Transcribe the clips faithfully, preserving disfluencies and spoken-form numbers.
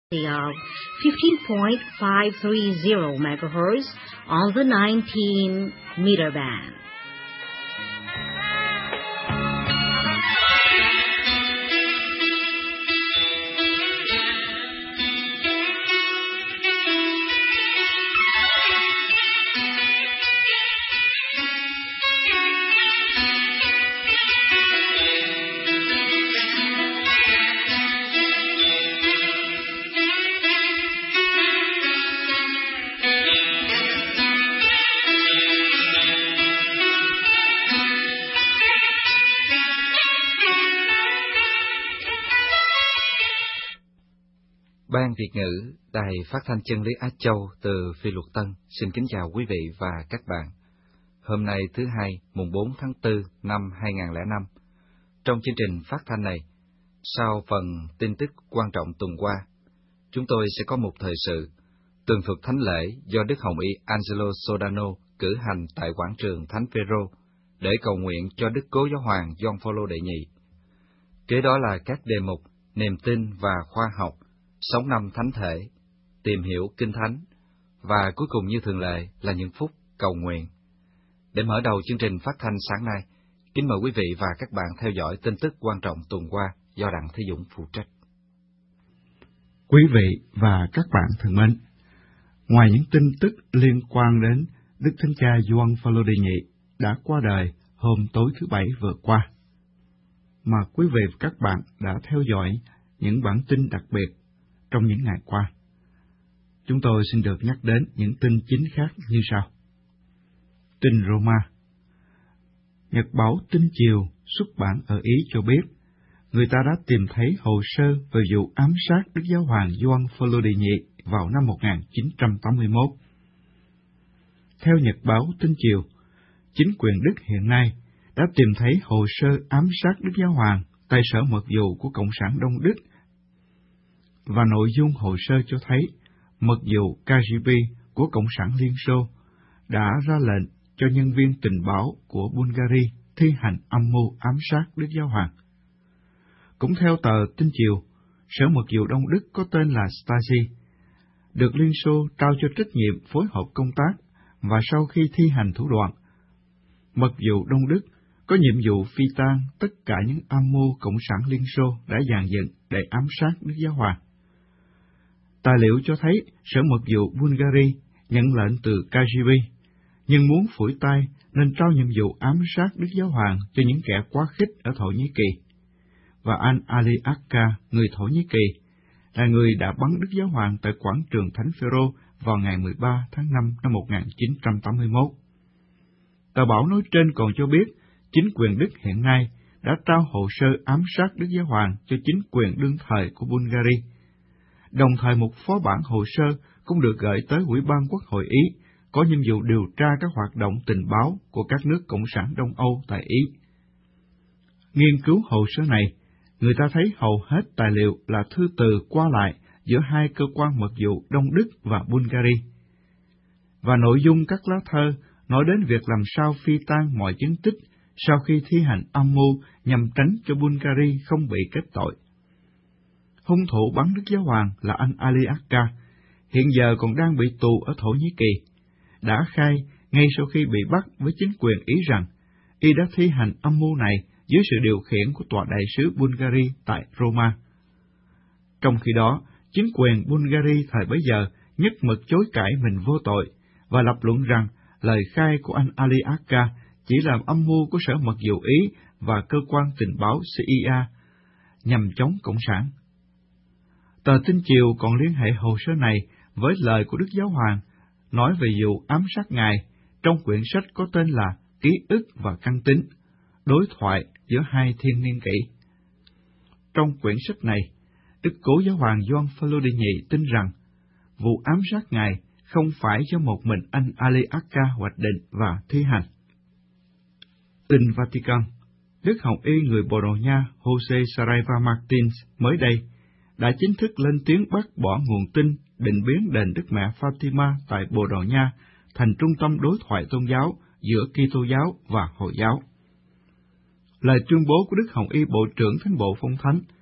of fifteen point five three zero megahertz on the nineteen meter band. Ban Việt ngữ, Đài Phát thanh Chân lý Á Châu từ Phi Luật Tân xin kính chào quý vị và các bạn. Hôm nay thứ hai, mùng bốn tháng tư năm hai nghìn không trăm lẻ năm. Trong chương trình phát thanh này, sau phần tin tức quan trọng tuần qua, chúng tôi sẽ có một thời sự tường thuật thánh lễ do Đức Hồng Y Angelo Sodano cử hành tại quảng trường Thánh Phêrô để cầu nguyện cho Đức Cố Giáo hoàng Gioan Phaolô đệ nhị. Kế đó là các đề mục niềm tin và khoa học, sống năm thánh thể, tìm hiểu kinh thánh, và cuối cùng như thường lệ là những phút cầu nguyện. Để mở đầu chương trình phát thanh sáng nay, kính mời quý vị và các bạn theo dõi tin tức quan trọng tuần qua do Đặng Thế Dũng phụ trách. Quý vị và các bạn thân mến, ngoài những tin tức liên quan đến Đức Thánh Cha Gioan Phaolô đệ nhị đã qua đời hôm tối thứ Bảy vừa qua, mà quý vị và các bạn đã theo dõi những bản tin đặc biệt trong những ngày qua, chúng tôi xin được nhắc đến những tin chính khác như sau. Tin Roma. Nhật báo Tin Chiều xuất bản ở Ý cho biết, người ta đã tìm thấy hồ sơ về vụ ám sát Đức Giáo hoàng Gioan Phaolô đệ nhị vào năm một nghìn chín trăm tám mươi mốt. Theo Nhật báo Tin Chiều, chính quyền Đức hiện nay đã tìm thấy hồ sơ ám sát Đức Giáo hoàng tại sở mật vụ của Cộng sản Đông Đức, và nội dung hồ sơ cho thấy mật vụ K G B của Cộng sản Liên Xô đã ra lệnh cho nhân viên tình báo của Bulgaria thi hành âm mưu ám sát Đức Giáo hoàng. Cũng theo tờ Tin Chiều, sở mật vụ Đông Đức có tên là Stasi, được Liên Xô trao cho trách nhiệm phối hợp công tác, và sau khi thi hành thủ đoạn, mật vụ Đông Đức có nhiệm vụ phi tang tất cả những âm mưu Cộng sản Liên Xô đã dàn dựng để ám sát Đức Giáo hoàng. Tài liệu cho thấy sở mật vụ Bulgaria nhận lệnh từ K G B, nhưng muốn phủi tay nên trao nhiệm vụ ám sát Đức Giáo hoàng cho những kẻ quá khích ở Thổ Nhĩ Kỳ. Và anh Ali Akka, người Thổ Nhĩ Kỳ, là người đã bắn Đức Giáo hoàng tại quảng trường Thánh Phêrô vào ngày mười ba tháng năm năm một nghìn chín trăm tám mươi mốt. Tờ báo nói trên còn cho biết, chính quyền Đức hiện nay đã trao hồ sơ ám sát Đức Giáo hoàng cho chính quyền đương thời của Bulgaria. Đồng thời một phó bản hồ sơ cũng được gửi tới Ủy ban Quốc hội Ý, có nhiệm vụ điều tra các hoạt động tình báo của các nước Cộng sản Đông Âu tại Ý. Nghiên cứu hồ sơ này, người ta thấy hầu hết tài liệu là thư từ qua lại giữa hai cơ quan mật vụ Đông Đức và Bulgaria. Và nội dung các lá thơ nói đến việc làm sao phi tang mọi chứng tích sau khi thi hành âm mưu nhằm tránh cho Bulgaria không bị kết tội. Hung thủ bắn Đức Giáo hoàng là anh Ali Akka, hiện giờ còn đang bị tù ở Thổ Nhĩ Kỳ, đã khai ngay sau khi bị bắt với chính quyền Ý rằng y đã thi hành âm mưu này dưới sự điều khiển của tòa đại sứ Bulgaria tại Roma. Trong khi đó, chính quyền Bulgaria thời bấy giờ nhất mực chối cãi mình vô tội và lập luận rằng lời khai của anh Ali Akka chỉ là âm mưu của sở mật vụ Ý và cơ quan tình báo C I A nhằm chống Cộng sản. Tờ Tin Chiều còn liên hệ hồ sơ này với lời của Đức Giáo hoàng nói về vụ ám sát Ngài trong quyển sách có tên là Ký ức và Căn tính, đối thoại giữa hai thiên niên kỷ. Trong quyển sách này, Đức Cố Giáo hoàng Gioan Phaolô đệ nhị tin rằng vụ ám sát Ngài không phải do một mình anh Ali Akka hoạch định và thi hành. Tin Vatican. Đức Hồng Y người Bồ Đào Nha Jose Saraiva Martins mới đây đã chính thức lên tiếng bác bỏ nguồn tin định biến đền Đức Mẹ Fatima tại Bồ Đào Nha thành trung tâm đối thoại tôn giáo giữa Kitô giáo và Hồi giáo. Lời tuyên bố của Đức Hồng Y Bộ trưởng Thánh bộ Phong Thánh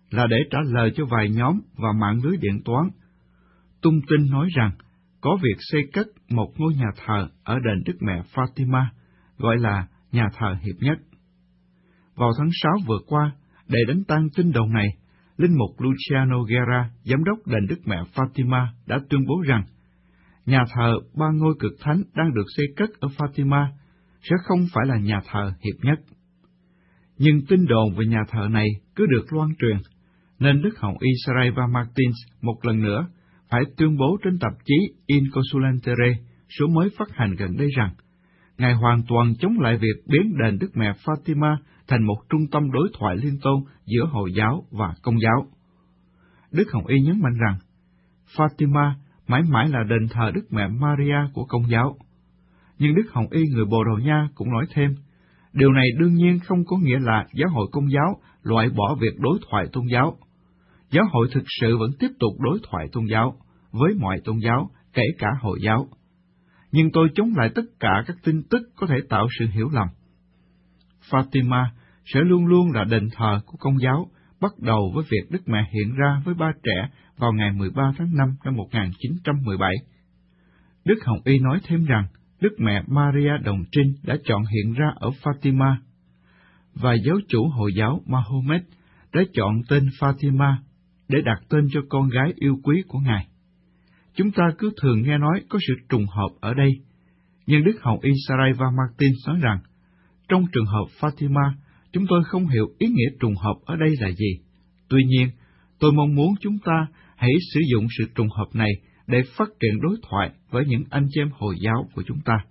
là để trả lời cho vài nhóm và mạng lưới điện toán. Tung tin nói rằng có việc xây cất một ngôi nhà thờ ở đền Đức Mẹ Fatima, gọi là nhà thờ Hiệp Nhất. Vào tháng sáu vừa qua, để đánh tan tin đồn này, linh mục Luciano Guerra, giám đốc đền Đức Mẹ Fatima, đã tuyên bố rằng nhà thờ ba ngôi cực thánh đang được xây cất ở Fatima sẽ không phải là nhà thờ Hiệp Nhất. Nhưng tin đồn về nhà thờ này cứ được loan truyền, nên Đức Hồng Y Saraiva Martins một lần nữa phải tuyên bố trên tạp chí Inconsulentere, số mới phát hành gần đây rằng Ngài hoàn toàn chống lại việc biến đền Đức Mẹ Fatima thành một trung tâm đối thoại liên tôn giữa Hồi giáo và Công giáo. Đức Hồng Y nhấn mạnh rằng Fatima mãi mãi là đền thờ Đức Mẹ Maria của Công giáo. Nhưng Đức Hồng Y người Bồ Đào Nha cũng nói thêm, điều này đương nhiên không có nghĩa là giáo hội Công giáo loại bỏ việc đối thoại tôn giáo. Giáo hội thực sự vẫn tiếp tục đối thoại tôn giáo với mọi tôn giáo, kể cả Hồi giáo. Nhưng tôi chống lại tất cả các tin tức có thể tạo sự hiểu lầm. Fatima sẽ luôn luôn là đền thờ của Công giáo, bắt đầu với việc Đức Mẹ hiện ra với ba trẻ vào ngày mười ba tháng năm năm một nghìn chín trăm mười bảy. Đức Hồng Y nói thêm rằng Đức Mẹ Maria Đồng Trinh đã chọn hiện ra ở Fatima, và giáo chủ Hồi giáo Mahomet đã chọn tên Fatima để đặt tên cho con gái yêu quý của Ngài. Chúng ta cứ thường nghe nói có sự trùng hợp ở đây, nhưng Đức Hồng Y Saraiva Martins nói rằng, trong trường hợp Fatima, chúng tôi không hiểu ý nghĩa trùng hợp ở đây là gì. Tuy nhiên, tôi mong muốn chúng ta hãy sử dụng sự trùng hợp này để phát triển đối thoại với những anh chị em Hồi giáo của chúng ta.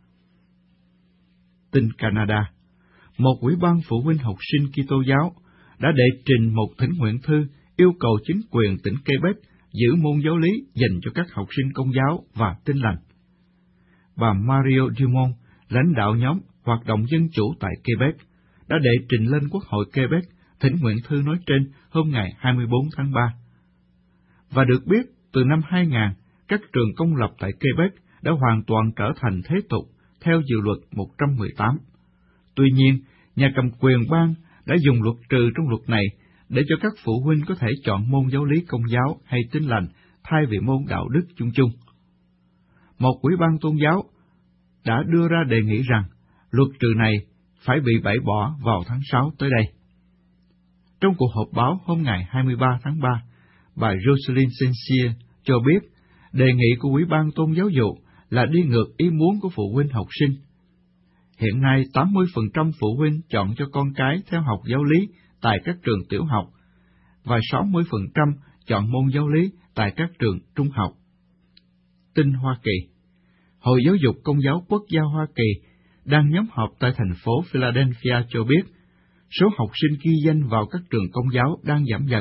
Tin Canada, một ủy ban phụ huynh học sinh Kitô giáo đã đệ trình một thỉnh nguyện thư yêu cầu chính quyền tỉnh Quebec giữ môn giáo lý dành cho các học sinh Công giáo và Tin lành. Bà Mario Dumont, lãnh đạo nhóm hoạt động dân chủ tại Quebec, đã đệ trình lên Quốc hội Quebec thỉnh nguyện thư nói trên hôm ngày hai mươi bốn tháng ba. Và được biết, từ năm hai nghìn, các trường công lập tại Quebec đã hoàn toàn trở thành thế tục theo dự luật một trăm mười tám. Tuy nhiên, nhà cầm quyền bang đã dùng luật trừ trong luật này để cho các phụ huynh có thể chọn môn giáo lý Công giáo hay Tin lành thay vì môn đạo đức chung chung. Một ủy ban tôn giáo đã đưa ra đề nghị rằng luật trừ này phải bị bãi bỏ vào tháng sáu tới đây. Trong cuộc họp báo hôm ngày hai mươi ba tháng ba, bà Jocelyn Sensier cho biết đề nghị của Ủy ban Tôn giáo dục là đi ngược ý muốn của phụ huynh học sinh. Hiện nay, tám mươi phần trăm phụ huynh chọn cho con cái theo học giáo lý tại các trường tiểu học, và sáu mươi phần trăm chọn môn giáo lý tại các trường trung học. Tin Hoa Kỳ, Hội Giáo dục Công giáo Quốc gia Hoa Kỳ đang nhóm họp tại thành phố Philadelphia cho biết số học sinh ghi danh vào các trường Công giáo đang giảm dần.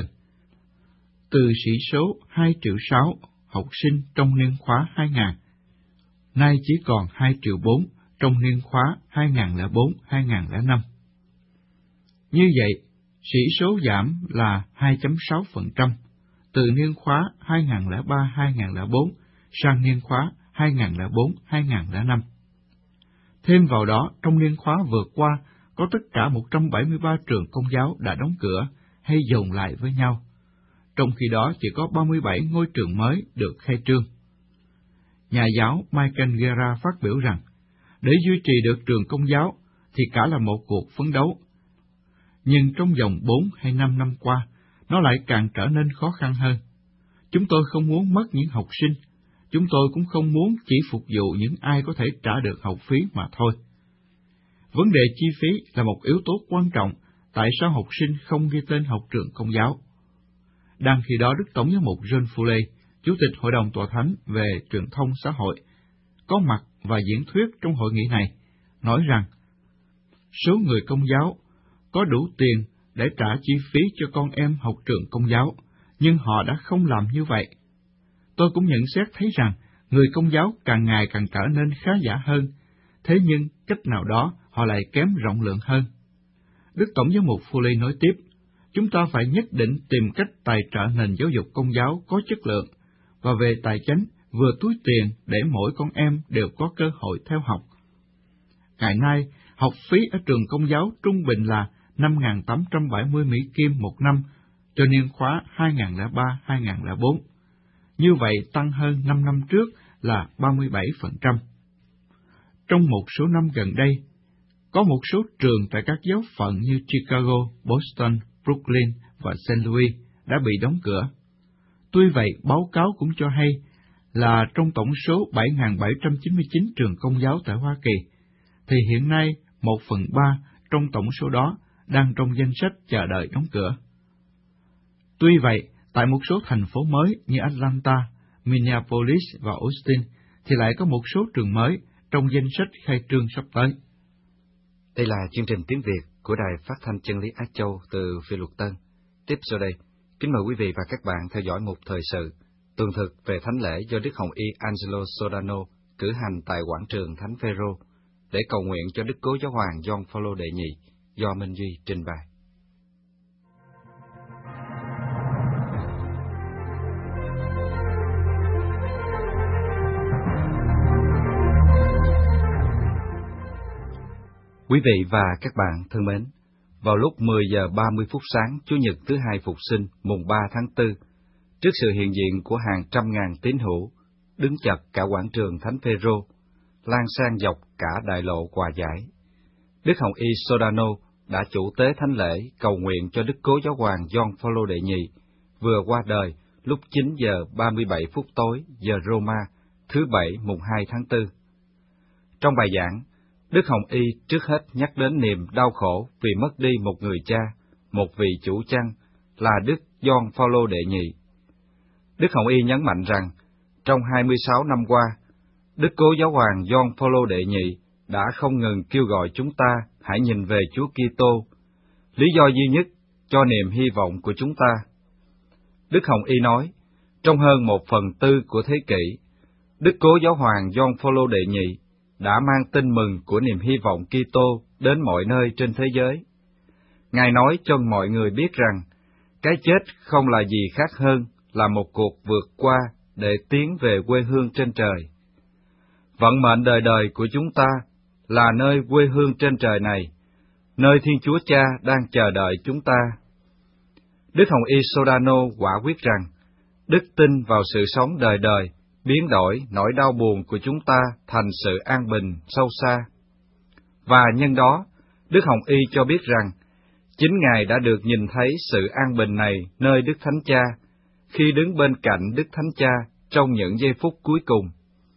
Từ sĩ số hai triệu sáu học sinh trong niên khóa hai nghìn, nay chỉ còn hai triệu bốn trong niên khóa hai nghìn lẻ bốn đến hai nghìn lẻ năm. Như vậy, sĩ số giảm là hai phẩy sáu phần trăm, từ niên khóa hai nghìn lẻ ba đến hai nghìn lẻ bốn sang niên khóa hai nghìn lẻ bốn đến hai nghìn lẻ năm. Thêm vào đó, trong niên khóa vừa qua, có tất cả một trăm bảy mươi ba trường Công giáo đã đóng cửa hay dồn lại với nhau, trong khi đó chỉ có ba mươi bảy ngôi trường mới được khai trương. Nhà giáo Michael Guerra phát biểu rằng, để duy trì được trường Công giáo thì cả là một cuộc phấn đấu. Nhưng trong vòng bốn hay năm năm qua, nó lại càng trở nên khó khăn hơn. Chúng tôi không muốn mất những học sinh, chúng tôi cũng không muốn chỉ phục vụ những ai có thể trả được học phí mà thôi. Vấn đề chi phí là một yếu tố quan trọng tại sao học sinh không ghi tên học trường Công giáo. Đang khi đó, Đức Tổng giám mục John Foley, Chủ tịch Hội đồng Tòa Thánh về Truyền thông xã hội, có mặt và diễn thuyết trong hội nghị này, nói rằng số người Công giáo có đủ tiền để trả chi phí cho con em học trường Công giáo, nhưng họ đã không làm như vậy. Tôi cũng nhận xét thấy rằng người Công giáo càng ngày càng trở nên khá giả hơn, thế nhưng cách nào đó họ lại kém rộng lượng hơn. Đức Tổng giám mục Foley nói tiếp, chúng ta phải nhất định tìm cách tài trợ nền giáo dục Công giáo có chất lượng, và về tài chánh vừa túi tiền để mỗi con em đều có cơ hội theo học. Ngày nay, học phí ở trường Công giáo trung bình là năm nghìn tám trăm bảy mươi Mỹ Kim một năm cho niên khóa hai nghìn không trăm lẻ ba đến hai nghìn không trăm lẻ bốn. Như vậy tăng hơn năm năm trước là ba mươi bảy phần trăm. Trong một số năm gần đây, có một số trường tại các giáo phận như Chicago, Boston, Brooklyn và Saint Louis đã bị đóng cửa. Tuy vậy, báo cáo cũng cho hay là trong tổng số bảy nghìn bảy trăm chín mươi chín trường công giáo tại Hoa Kỳ, thì hiện nay một phần ba trong tổng số đó đang trong danh sách chờ đợi đóng cửa. Tuy vậy, tại một số thành phố mới như Atlanta, Minneapolis và Austin thì lại có một số trường mới trong danh sách khai trương sắp tới. Đây là chương trình tiếng Việt của Đài Phát thanh Chân lý Á Châu từ Phi Luật Tân. Tiếp sau đây, kính mời quý vị và các bạn theo dõi một thời sự tường thực về thánh lễ do Đức Hồng Y Angelo Sodano cử hành tại quảng trường Thánh Phêrô để cầu nguyện cho Đức Cố Giáo hoàng Gioan Phaolô đệ nhị, do Minh Duy trình bày. Quý vị và các bạn thân mến, vào lúc mười giờ ba mươi phút sáng Chủ nhật thứ hai Phục sinh mùng ba tháng tư, trước sự hiện diện của hàng trăm ngàn tín hữu, đứng chật cả quảng trường Thánh Phêrô, lan sang dọc cả đại lộ Hòa Giải, Đức Hồng Y Sodano đã chủ tế thánh lễ cầu nguyện cho Đức Cố Giáo hoàng Gioan Phaolô đệ nhị, vừa qua đời lúc chín giờ ba mươi bảy phút tối giờ Roma, thứ Bảy mùng hai tháng tư. Trong bài giảng, Đức Hồng Y trước hết nhắc đến niềm đau khổ vì mất đi một người cha, một vị chủ chăn, là Đức Gioan Phaolô đệ nhị. Đức Hồng Y nhấn mạnh rằng, trong hai mươi sáu năm qua, Đức Cố Giáo hoàng Gioan Phaolô đệ nhị đã không ngừng kêu gọi chúng ta hãy nhìn về Chúa Kitô, lý do duy nhất cho niềm hy vọng của chúng ta. Đức Hồng Y nói, trong hơn một phần tư của thế kỷ, Đức Cố Giáo hoàng Gioan Phaolô đệ nhị đã mang tin mừng của niềm hy vọng Kitô đến mọi nơi trên thế giới. Ngài nói cho mọi người biết rằng, cái chết không là gì khác hơn là một cuộc vượt qua để tiến về quê hương trên trời. Vận mệnh đời đời của chúng ta là nơi quê hương trên trời này, nơi Thiên Chúa Cha đang chờ đợi chúng ta. Đức Hồng Y Sodano quả quyết rằng, đức tin vào sự sống đời đời biến đổi nỗi đau buồn của chúng ta thành sự an bình sâu xa. Và nhân đó, Đức Hồng Y cho biết rằng, chính Ngài đã được nhìn thấy sự an bình này nơi Đức Thánh Cha, khi đứng bên cạnh Đức Thánh Cha trong những giây phút cuối cùng.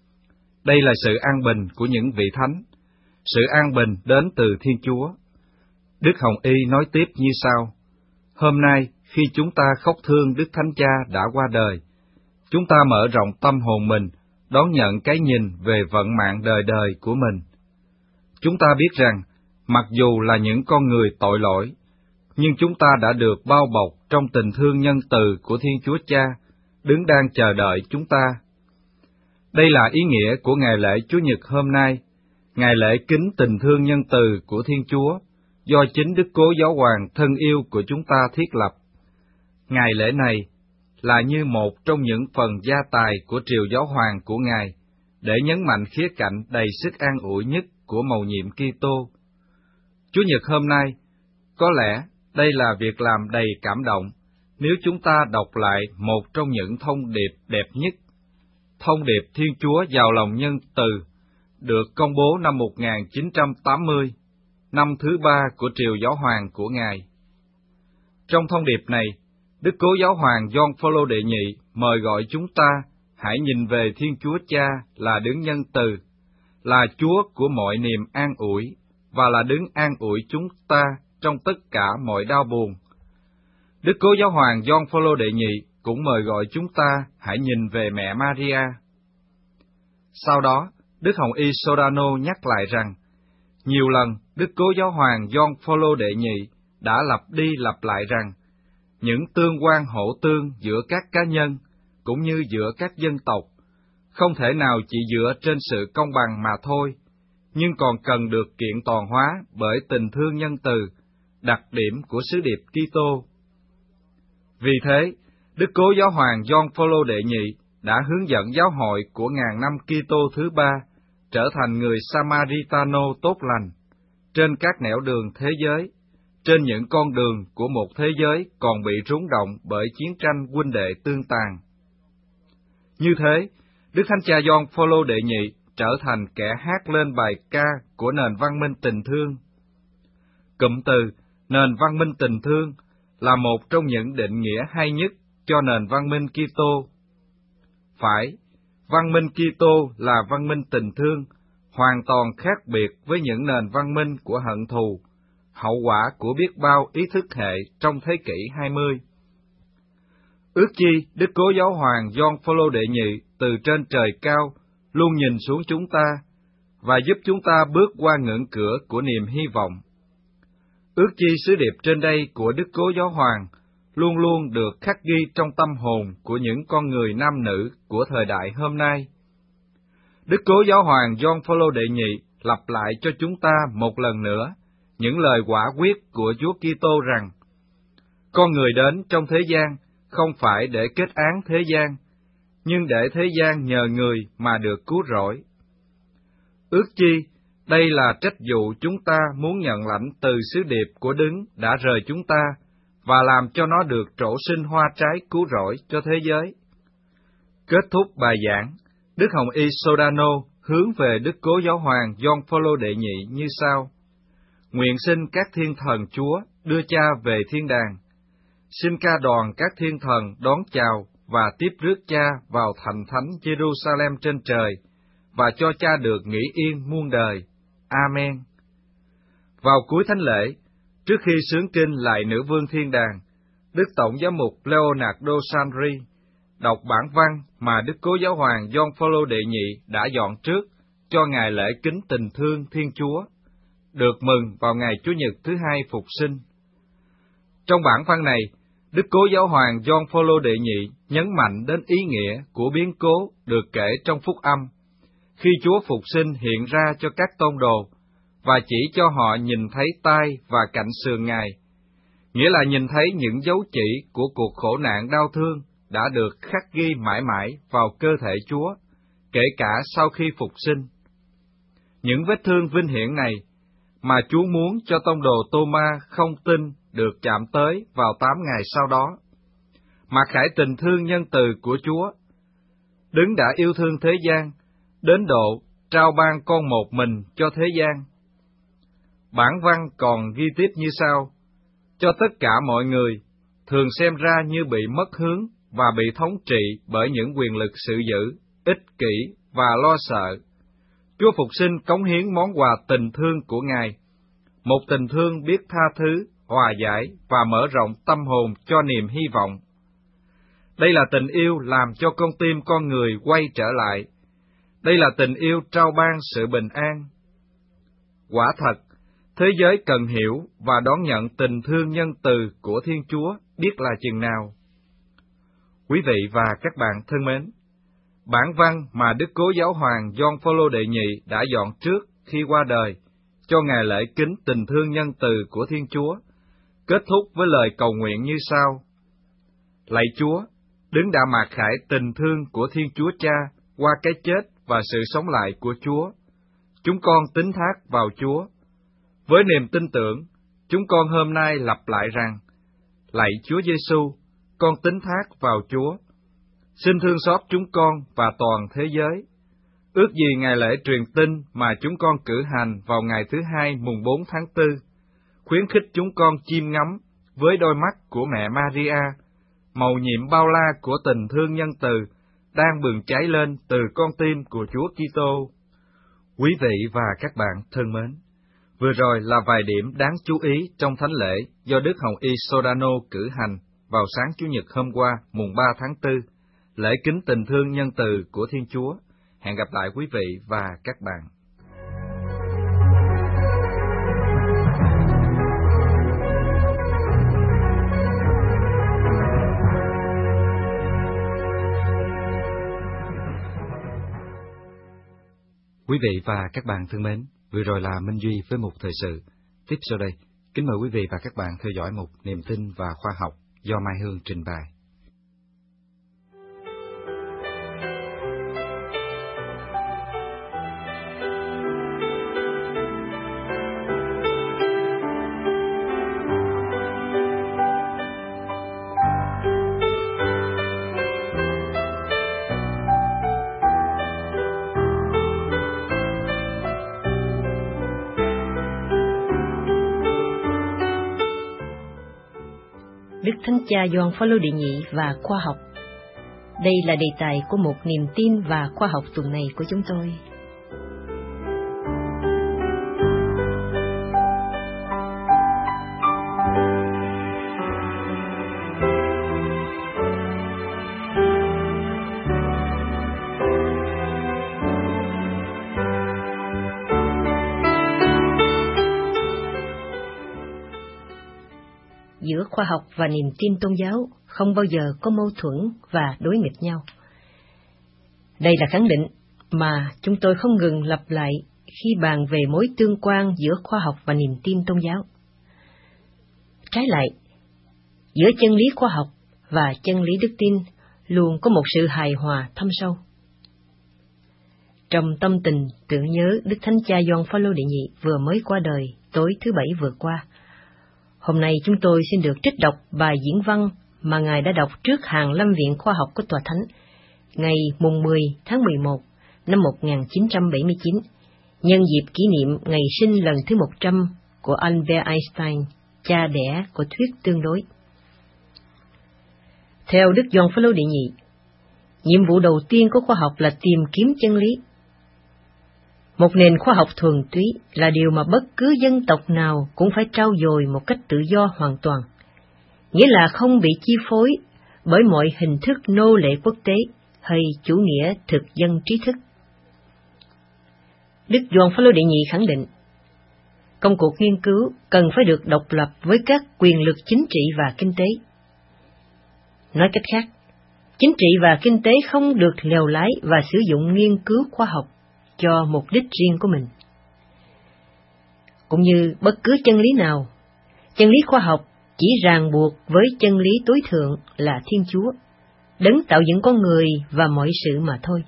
Đây là sự an bình của những vị thánh, sự an bình đến từ Thiên Chúa. Đức Hồng Y nói tiếp như sau, hôm nay khi chúng ta khóc thương Đức Thánh Cha đã qua đời, chúng ta mở rộng tâm hồn mình, đón nhận cái nhìn về vận mạng đời đời của mình. Chúng ta biết rằng, mặc dù là những con người tội lỗi, nhưng chúng ta đã được bao bọc trong tình thương nhân từ của Thiên Chúa Cha, đứng đang chờ đợi chúng ta. Đây là ý nghĩa của ngày lễ Chúa Nhật hôm nay, ngày lễ kính tình thương nhân từ của Thiên Chúa, do chính Đức Cố Giáo hoàng thân yêu của chúng ta thiết lập. Ngày lễ này là như một trong những phần gia tài của triều giáo hoàng của Ngài, để nhấn mạnh khía cạnh đầy sức an ủi nhất của mầu nhiệm Kitô. Chúa Nhật hôm nay, có lẽ đây là việc làm đầy cảm động nếu chúng ta đọc lại một trong những thông điệp đẹp nhất, thông điệp Thiên Chúa giàu lòng nhân từ, được công bố năm một nghìn chín trăm tám mươi, năm thứ ba của triều giáo hoàng của Ngài. Trong thông điệp này, Đức Cố Giáo hoàng Gioan Phaolô đệ nhị mời gọi chúng ta hãy nhìn về Thiên Chúa Cha là đấng nhân từ, là Chúa của mọi niềm an ủi, và là đấng an ủi chúng ta trong tất cả mọi đau buồn. Đức Cố Giáo hoàng Gioan Phaolô đệ nhị cũng mời gọi chúng ta hãy nhìn về mẹ Maria. Sau đó, Đức Hồng Y Sodano nhắc lại rằng, nhiều lần Đức Cố Giáo hoàng Gioan Phaolô đệ nhị đã lặp đi lặp lại rằng, những tương quan hỗ tương giữa các cá nhân, cũng như giữa các dân tộc, không thể nào chỉ dựa trên sự công bằng mà thôi, nhưng còn cần được kiện toàn hóa bởi tình thương nhân từ, đặc điểm của sứ điệp Kitô. Vì thế, Đức Cố Giáo hoàng Gioan Phaolô đệ nhị đã hướng dẫn giáo hội của ngàn năm Kitô thứ ba trở thành người Samaritano tốt lành trên các nẻo đường thế giới, trên những con đường của một thế giới còn bị rúng động bởi chiến tranh huynh đệ tương tàn. Như thế, Đức Thánh Cha Gioan Phaolô đệ nhị trở thành kẻ hát lên bài ca của nền văn minh tình thương. Cụm từ nền văn minh tình thương là một trong những định nghĩa hay nhất cho nền văn minh Kitô. Phải, văn minh Kitô là văn minh tình thương, hoàn toàn khác biệt với những nền văn minh của hận thù, hậu quả của biết bao ý thức hệ trong thế kỷ hai mươi. Ước chi Đức Cố Giáo hoàng Gioan Phaolô đệ nhị từ trên trời cao luôn nhìn xuống chúng ta và giúp chúng ta bước qua ngưỡng cửa của niềm hy vọng. Ước chi sứ điệp trên đây của Đức Cố Giáo hoàng luôn luôn được khắc ghi trong tâm hồn của những con người nam nữ của thời đại hôm nay. Đức Cố Giáo hoàng Gioan Phaolô đệ nhị lặp lại cho chúng ta một lần nữa những lời quả quyết của Chúa Kitô rằng: con người đến trong thế gian không phải để kết án thế gian, nhưng để thế gian nhờ người mà được cứu rỗi. Ước chi, đây là trách vụ chúng ta muốn nhận lãnh từ sứ điệp của Đấng đã rời chúng ta, và làm cho nó được trổ sinh hoa trái cứu rỗi cho thế giới. Kết thúc bài giảng, Đức Hồng Y Sodano hướng về Đức Cố Giáo hoàng Gioan Phaolô đệ nhị như sau: nguyện xin các thiên thần Chúa đưa cha về thiên đàng. Xin ca đoàn các thiên thần đón chào và tiếp rước cha vào thành thánh Jerusalem trên trời, và cho cha được nghỉ yên muôn đời. Amen. Vào cuối thánh lễ, trước khi xướng kinh lại Nữ Vương Thiên Đàng, Đức Tổng Giám mục Leonardo Sandri đọc bản văn mà Đức Cố Giáo hoàng Gioan Phaolô đệ nhị đã dọn trước cho ngày lễ kính tình thương Thiên Chúa, được mừng vào ngày Chủ nhật thứ hai Phục sinh. Trong bản văn này, Đức Cố Giáo hoàng Gioan Phaolô đệ nhị nhấn mạnh đến ý nghĩa của biến cố được kể trong Phúc Âm, khi Chúa Phục sinh hiện ra cho các tông đồ, và chỉ cho họ nhìn thấy tai và cạnh sườn Ngài, nghĩa là nhìn thấy những dấu chỉ của cuộc khổ nạn đau thương đã được khắc ghi mãi mãi vào cơ thể Chúa, kể cả sau khi phục sinh. Những vết thương vinh hiển này mà Chúa muốn cho tông đồ Tô-ma không tin được chạm tới vào tám ngày sau đó. Mặc khải tình thương nhân từ của Chúa, Đấng đã yêu thương thế gian, đến độ trao ban con một mình cho thế gian. Bản văn còn ghi tiếp như sau: cho tất cả mọi người, thường xem ra như bị mất hướng và bị thống trị bởi những quyền lực sự dữ, ích kỷ và lo sợ, Chúa Phục sinh cống hiến món quà tình thương của Ngài, một tình thương biết tha thứ, hòa giải và mở rộng tâm hồn cho niềm hy vọng. Đây là tình yêu làm cho con tim con người quay trở lại. Đây là tình yêu trao ban sự bình an. Quả thật, thế giới cần hiểu và đón nhận tình thương nhân từ của Thiên Chúa biết là chừng nào. Quý vị và các bạn thân mến, bản văn mà Đức Cố Giáo hoàng Gioan Phaolô đệ nhị đã dọn trước khi qua đời cho ngày lễ kính tình thương nhân từ của Thiên Chúa, kết thúc với lời cầu nguyện như sau: lạy Chúa, Đấng đã mặc khải tình thương của Thiên Chúa Cha qua cái chết và sự sống lại của Chúa, chúng con tín thác vào Chúa. Với niềm tin tưởng, chúng con hôm nay lặp lại rằng: lạy Chúa Giêsu, con tín thác vào Chúa. Xin thương xót chúng con và toàn thế giới. Ước gì ngày lễ truyền tin mà chúng con cử hành vào ngày thứ hai mùng bốn tháng tư, khuyến khích chúng con chiêm ngắm với đôi mắt của mẹ Maria, màu nhiệm bao la của tình thương nhân từ đang bừng cháy lên từ con tim của Chúa Kitô. Quý vị và các bạn thân mến, vừa rồi là vài điểm đáng chú ý trong thánh lễ do Đức Hồng Y Sodano cử hành vào sáng Chủ nhật hôm qua, mùng ba tháng tư, lễ kính tình thương nhân từ của Thiên Chúa. Hẹn gặp lại quý vị và các bạn. Quý vị và các bạn thân mến, vừa rồi là Minh Duy với mục thời sự. Tiếp sau đây, kính mời quý vị và các bạn theo dõi mục Niềm tin và khoa học do Mai Hương trình bày. Đức Thánh Cha Gioan Phaolô đệ nhị và khoa học. Đây là đề tài của một niềm tin và khoa học tuần này của chúng tôi. Giữa khoa học và niềm tin tôn giáo không bao giờ có mâu thuẫn và đối nghịch nhau. Đây là khẳng định mà chúng tôi không ngừng lặp lại khi bàn về mối tương quan giữa khoa học và niềm tin tôn giáo. Trái lại, giữa chân lý khoa học và chân lý đức tin luôn có một sự hài hòa thâm sâu. Trong tâm tình tưởng nhớ Đức Thánh Cha Gioan Phaolô đệ nhị vừa mới qua đời tối thứ Bảy vừa qua, hôm nay chúng tôi xin được trích đọc bài diễn văn mà Ngài đã đọc trước hàng lâm viện khoa học của Tòa Thánh, ngày mùng mười tháng mười một năm một nghìn chín trăm bảy mươi chín, nhân dịp kỷ niệm ngày sinh lần thứ một trăm của Albert Einstein, cha đẻ của thuyết tương đối. Theo Đức Gioan Phaolô đệ nhị, nhiệm vụ đầu tiên của khoa học là tìm kiếm chân lý. Một nền khoa học thuần túy là điều mà bất cứ dân tộc nào cũng phải trau dồi một cách tự do hoàn toàn, nghĩa là không bị chi phối bởi mọi hình thức nô lệ quốc tế hay chủ nghĩa thực dân trí thức. Đức Gioan Phaolô đệ nhị khẳng định, công cuộc nghiên cứu cần phải được độc lập với các quyền lực chính trị và kinh tế. Nói cách khác, chính trị và kinh tế không được lèo lái và sử dụng nghiên cứu khoa học cho mục đích riêng của mình. Cũng như bất cứ chân lý nào, chân lý khoa học chỉ ràng buộc với chân lý tối thượng là Thiên Chúa, đấng tạo dựng con người và mọi sự mà thôi.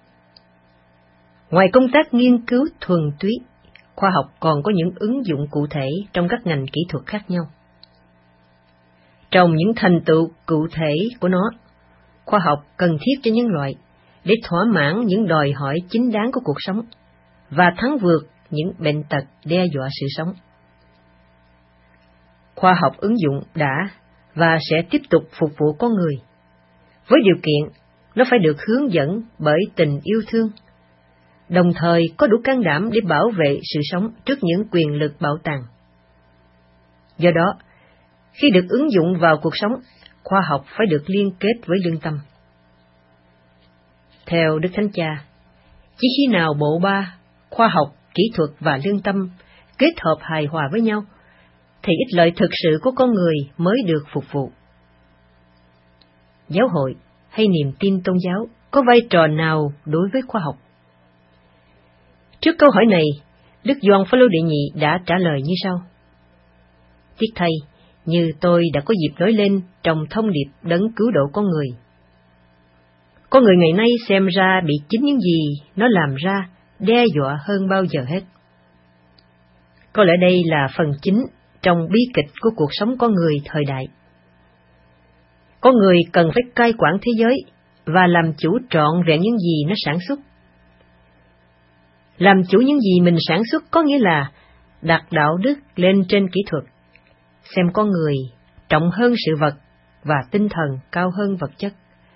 Ngoài công tác nghiên cứu thuần túy, khoa học còn có những ứng dụng cụ thể trong các ngành kỹ thuật khác nhau. Trong những thành tựu cụ thể của nó, khoa học cần thiết cho nhân loại để thỏa mãn những đòi hỏi chính đáng của cuộc sống và thắng vượt những bệnh tật đe dọa sự sống. Khoa học ứng dụng đã và sẽ tiếp tục phục vụ con người, với điều kiện nó phải được hướng dẫn bởi tình yêu thương, đồng thời có đủ can đảm để bảo vệ sự sống trước những quyền lực bạo tàn. Do đó, khi được ứng dụng vào cuộc sống, khoa học phải được liên kết với lương tâm. Theo Đức Thánh Cha, chỉ khi nào bộ ba, khoa học, kỹ thuật và lương tâm kết hợp hài hòa với nhau, thì ích lợi thực sự của con người mới được phục vụ. Giáo hội hay niềm tin tôn giáo có vai trò nào đối với khoa học? Trước câu hỏi này, Đức Gioan Phaolô đệ nhị đã trả lời như sau. Tiếc thay, như tôi đã có dịp nói lên trong thông điệp đấng cứu độ con người, con người ngày nay xem ra bị chính những gì nó làm ra đe dọa hơn bao giờ hết. Có lẽ đây là phần chính trong bi kịch của cuộc sống con người thời đại. Con người cần phải cai quản thế giới và làm chủ trọn vẹn những gì nó sản xuất. Làm chủ những gì mình sản xuất có nghĩa là đặt đạo đức lên trên kỹ thuật, xem con người trọng hơn sự vật và tinh thần cao hơn vật chất.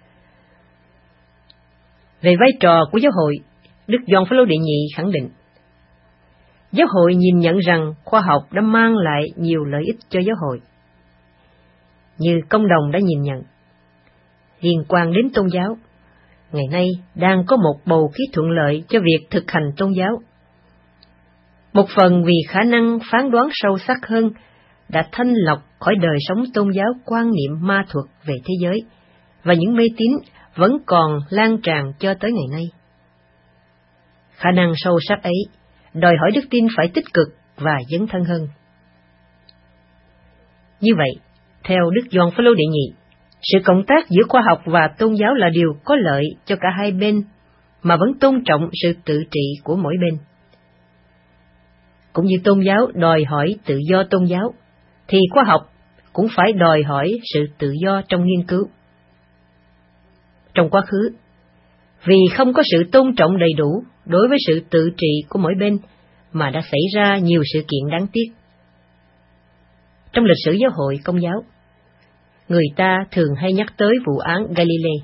Về vai trò của giáo hội, Đức Gioan Phaolô đệ nhị khẳng định, giáo hội nhìn nhận rằng khoa học đã mang lại nhiều lợi ích cho giáo hội. Như công đồng đã nhìn nhận, liên quan đến tôn giáo, ngày nay đang có một bầu khí thuận lợi cho việc thực hành tôn giáo. Một phần vì khả năng phán đoán sâu sắc hơn đã thanh lọc khỏi đời sống tôn giáo quan niệm ma thuật về thế giới, và những mê tín vẫn còn lan tràn cho tới ngày nay. Khả năng sâu sắc ấy đòi hỏi đức tin phải tích cực và dấn thân hơn. Như vậy, theo Đức Gioan Phaolô đệ nhị, sự cộng tác giữa khoa học và tôn giáo là điều có lợi cho cả hai bên, mà vẫn tôn trọng sự tự trị của mỗi bên. Cũng như tôn giáo đòi hỏi tự do tôn giáo, thì khoa học cũng phải đòi hỏi sự tự do trong nghiên cứu. Trong quá khứ, vì không có sự tôn trọng đầy đủ đối với sự tự trị của mỗi bên mà đã xảy ra nhiều sự kiện đáng tiếc. Trong lịch sử giáo hội Công giáo, người ta thường hay nhắc tới vụ án Galilei.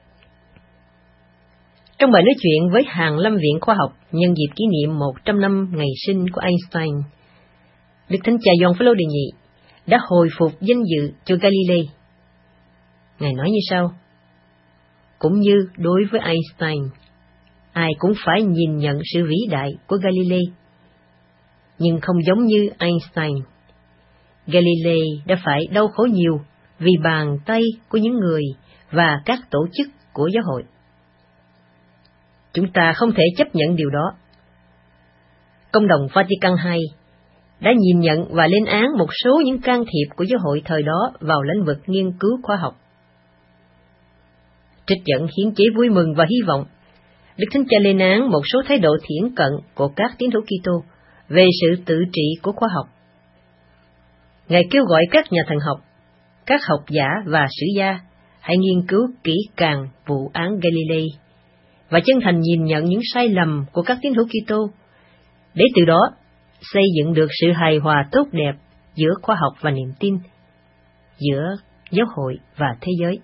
Trong bài nói chuyện với Hàn Lâm Viện Khoa học nhân dịp kỷ niệm một trăm năm ngày sinh của Einstein, Đức Thánh Cha Gioan Phaolô đệ nhị đã hồi phục danh dự cho Galilei. Ngài nói như sau: cũng như đối với Einstein, ai cũng phải nhìn nhận sự vĩ đại của Galilei, nhưng không giống như Einstein. Galilei đã phải đau khổ nhiều vì bàn tay của những người và các tổ chức của giáo hội. Chúng ta không thể chấp nhận điều đó. Công đồng Vatican hai đã nhìn nhận và lên án một số những can thiệp của giáo hội thời đó vào lĩnh vực nghiên cứu khoa học. Trích dẫn hiến chế vui mừng và hy vọng, Đức Thánh Cha lên án một số thái độ thiển cận của các tín hữu Kitô về sự tự trị của khoa học. Ngài kêu gọi các nhà thần học, các học giả và sử gia hãy nghiên cứu kỹ càng vụ án Galilei và chân thành nhìn nhận những sai lầm của các tín hữu Kitô, để từ đó xây dựng được sự hài hòa tốt đẹp giữa khoa học và niềm tin, giữa giáo hội và thế giới.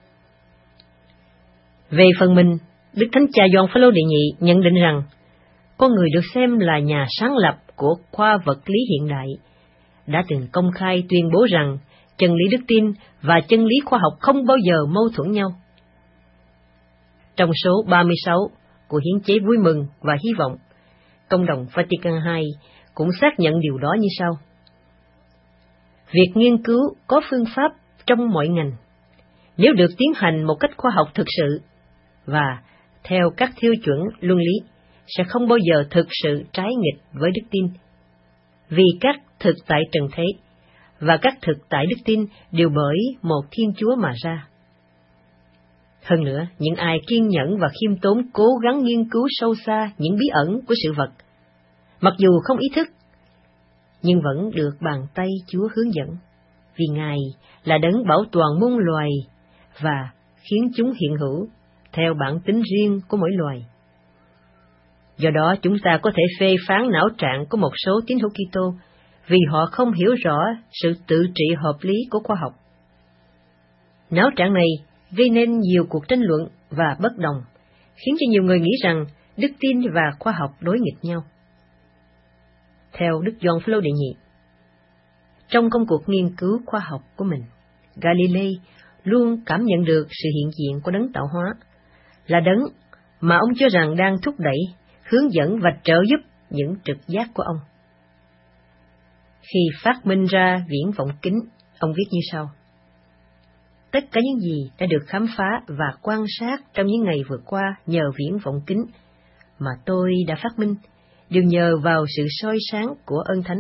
Về phần mình, Đức Thánh Cha Gioan Phaolô đệ nhị nhận định rằng con người được xem là nhà sáng lập của khoa vật lý hiện đại đã từng công khai tuyên bố rằng chân lý đức tin và chân lý khoa học không bao giờ mâu thuẫn nhau. Trong số ba mươi sáu của hiến chế vui mừng và hy vọng, Công đồng Vatican hai cũng xác nhận điều đó như sau: việc nghiên cứu có phương pháp trong mọi ngành, nếu được tiến hành một cách khoa học thực sự và theo các tiêu chuẩn luân lý, sẽ không bao giờ thực sự trái nghịch với đức tin, vì các thực tại trần thế và các thực tại đức tin đều bởi một Thiên Chúa mà ra. Hơn nữa, những ai kiên nhẫn và khiêm tốn cố gắng nghiên cứu sâu xa những bí ẩn của sự vật, mặc dù không ý thức, nhưng vẫn được bàn tay Chúa hướng dẫn, vì Ngài là đấng bảo toàn muôn loài và khiến chúng hiện hữu theo bản tính riêng của mỗi loài. Do đó, chúng ta có thể phê phán não trạng của một số tín hữu Kitô vì họ không hiểu rõ sự tự trị hợp lý của khoa học. Não trạng này gây nên nhiều cuộc tranh luận và bất đồng, khiến cho nhiều người nghĩ rằng đức tin và khoa học đối nghịch nhau. Theo Đức Gioan Phaolô đệ nhị, trong công cuộc nghiên cứu khoa học của mình, Galilei luôn cảm nhận được sự hiện diện của đấng tạo hóa, là đấng mà ông cho rằng đang thúc đẩy, hướng dẫn và trợ giúp những trực giác của ông. Khi phát minh ra viễn vọng kính, ông viết như sau: tất cả những gì đã được khám phá và quan sát trong những ngày vừa qua nhờ viễn vọng kính mà tôi đã phát minh, đều nhờ vào sự soi sáng của ơn thánh.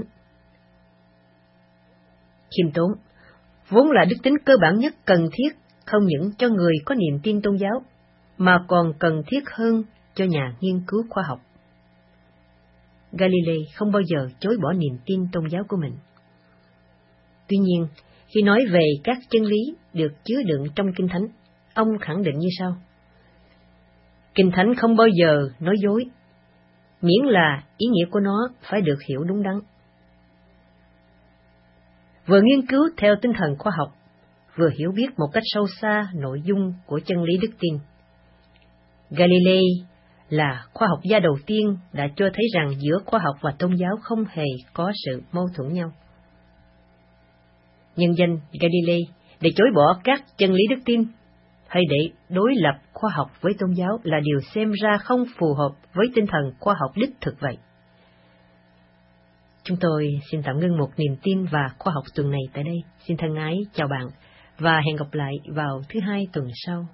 Khiêm tốn vốn là đức tính cơ bản nhất cần thiết không những cho người có niềm tin tôn giáo, mà còn cần thiết hơn cho nhà nghiên cứu khoa học. Galilei không bao giờ chối bỏ niềm tin tôn giáo của mình. Tuy nhiên, khi nói về các chân lý được chứa đựng trong Kinh Thánh, ông khẳng định như sau: Kinh Thánh không bao giờ nói dối, miễn là ý nghĩa của nó phải được hiểu đúng đắn. Vừa nghiên cứu theo tinh thần khoa học, vừa hiểu biết một cách sâu xa nội dung của chân lý đức tin. Galilei là khoa học gia đầu tiên đã cho thấy rằng giữa khoa học và tôn giáo không hề có sự mâu thuẫn nhau. Nhân danh Galilei để chối bỏ các chân lý đức tin hay để đối lập khoa học với tôn giáo là điều xem ra không phù hợp với tinh thần khoa học đích thực vậy. Chúng tôi xin tạm ngưng một niềm tin và khoa học tuần này tại đây. Xin thân ái chào bạn và hẹn gặp lại vào thứ hai tuần sau.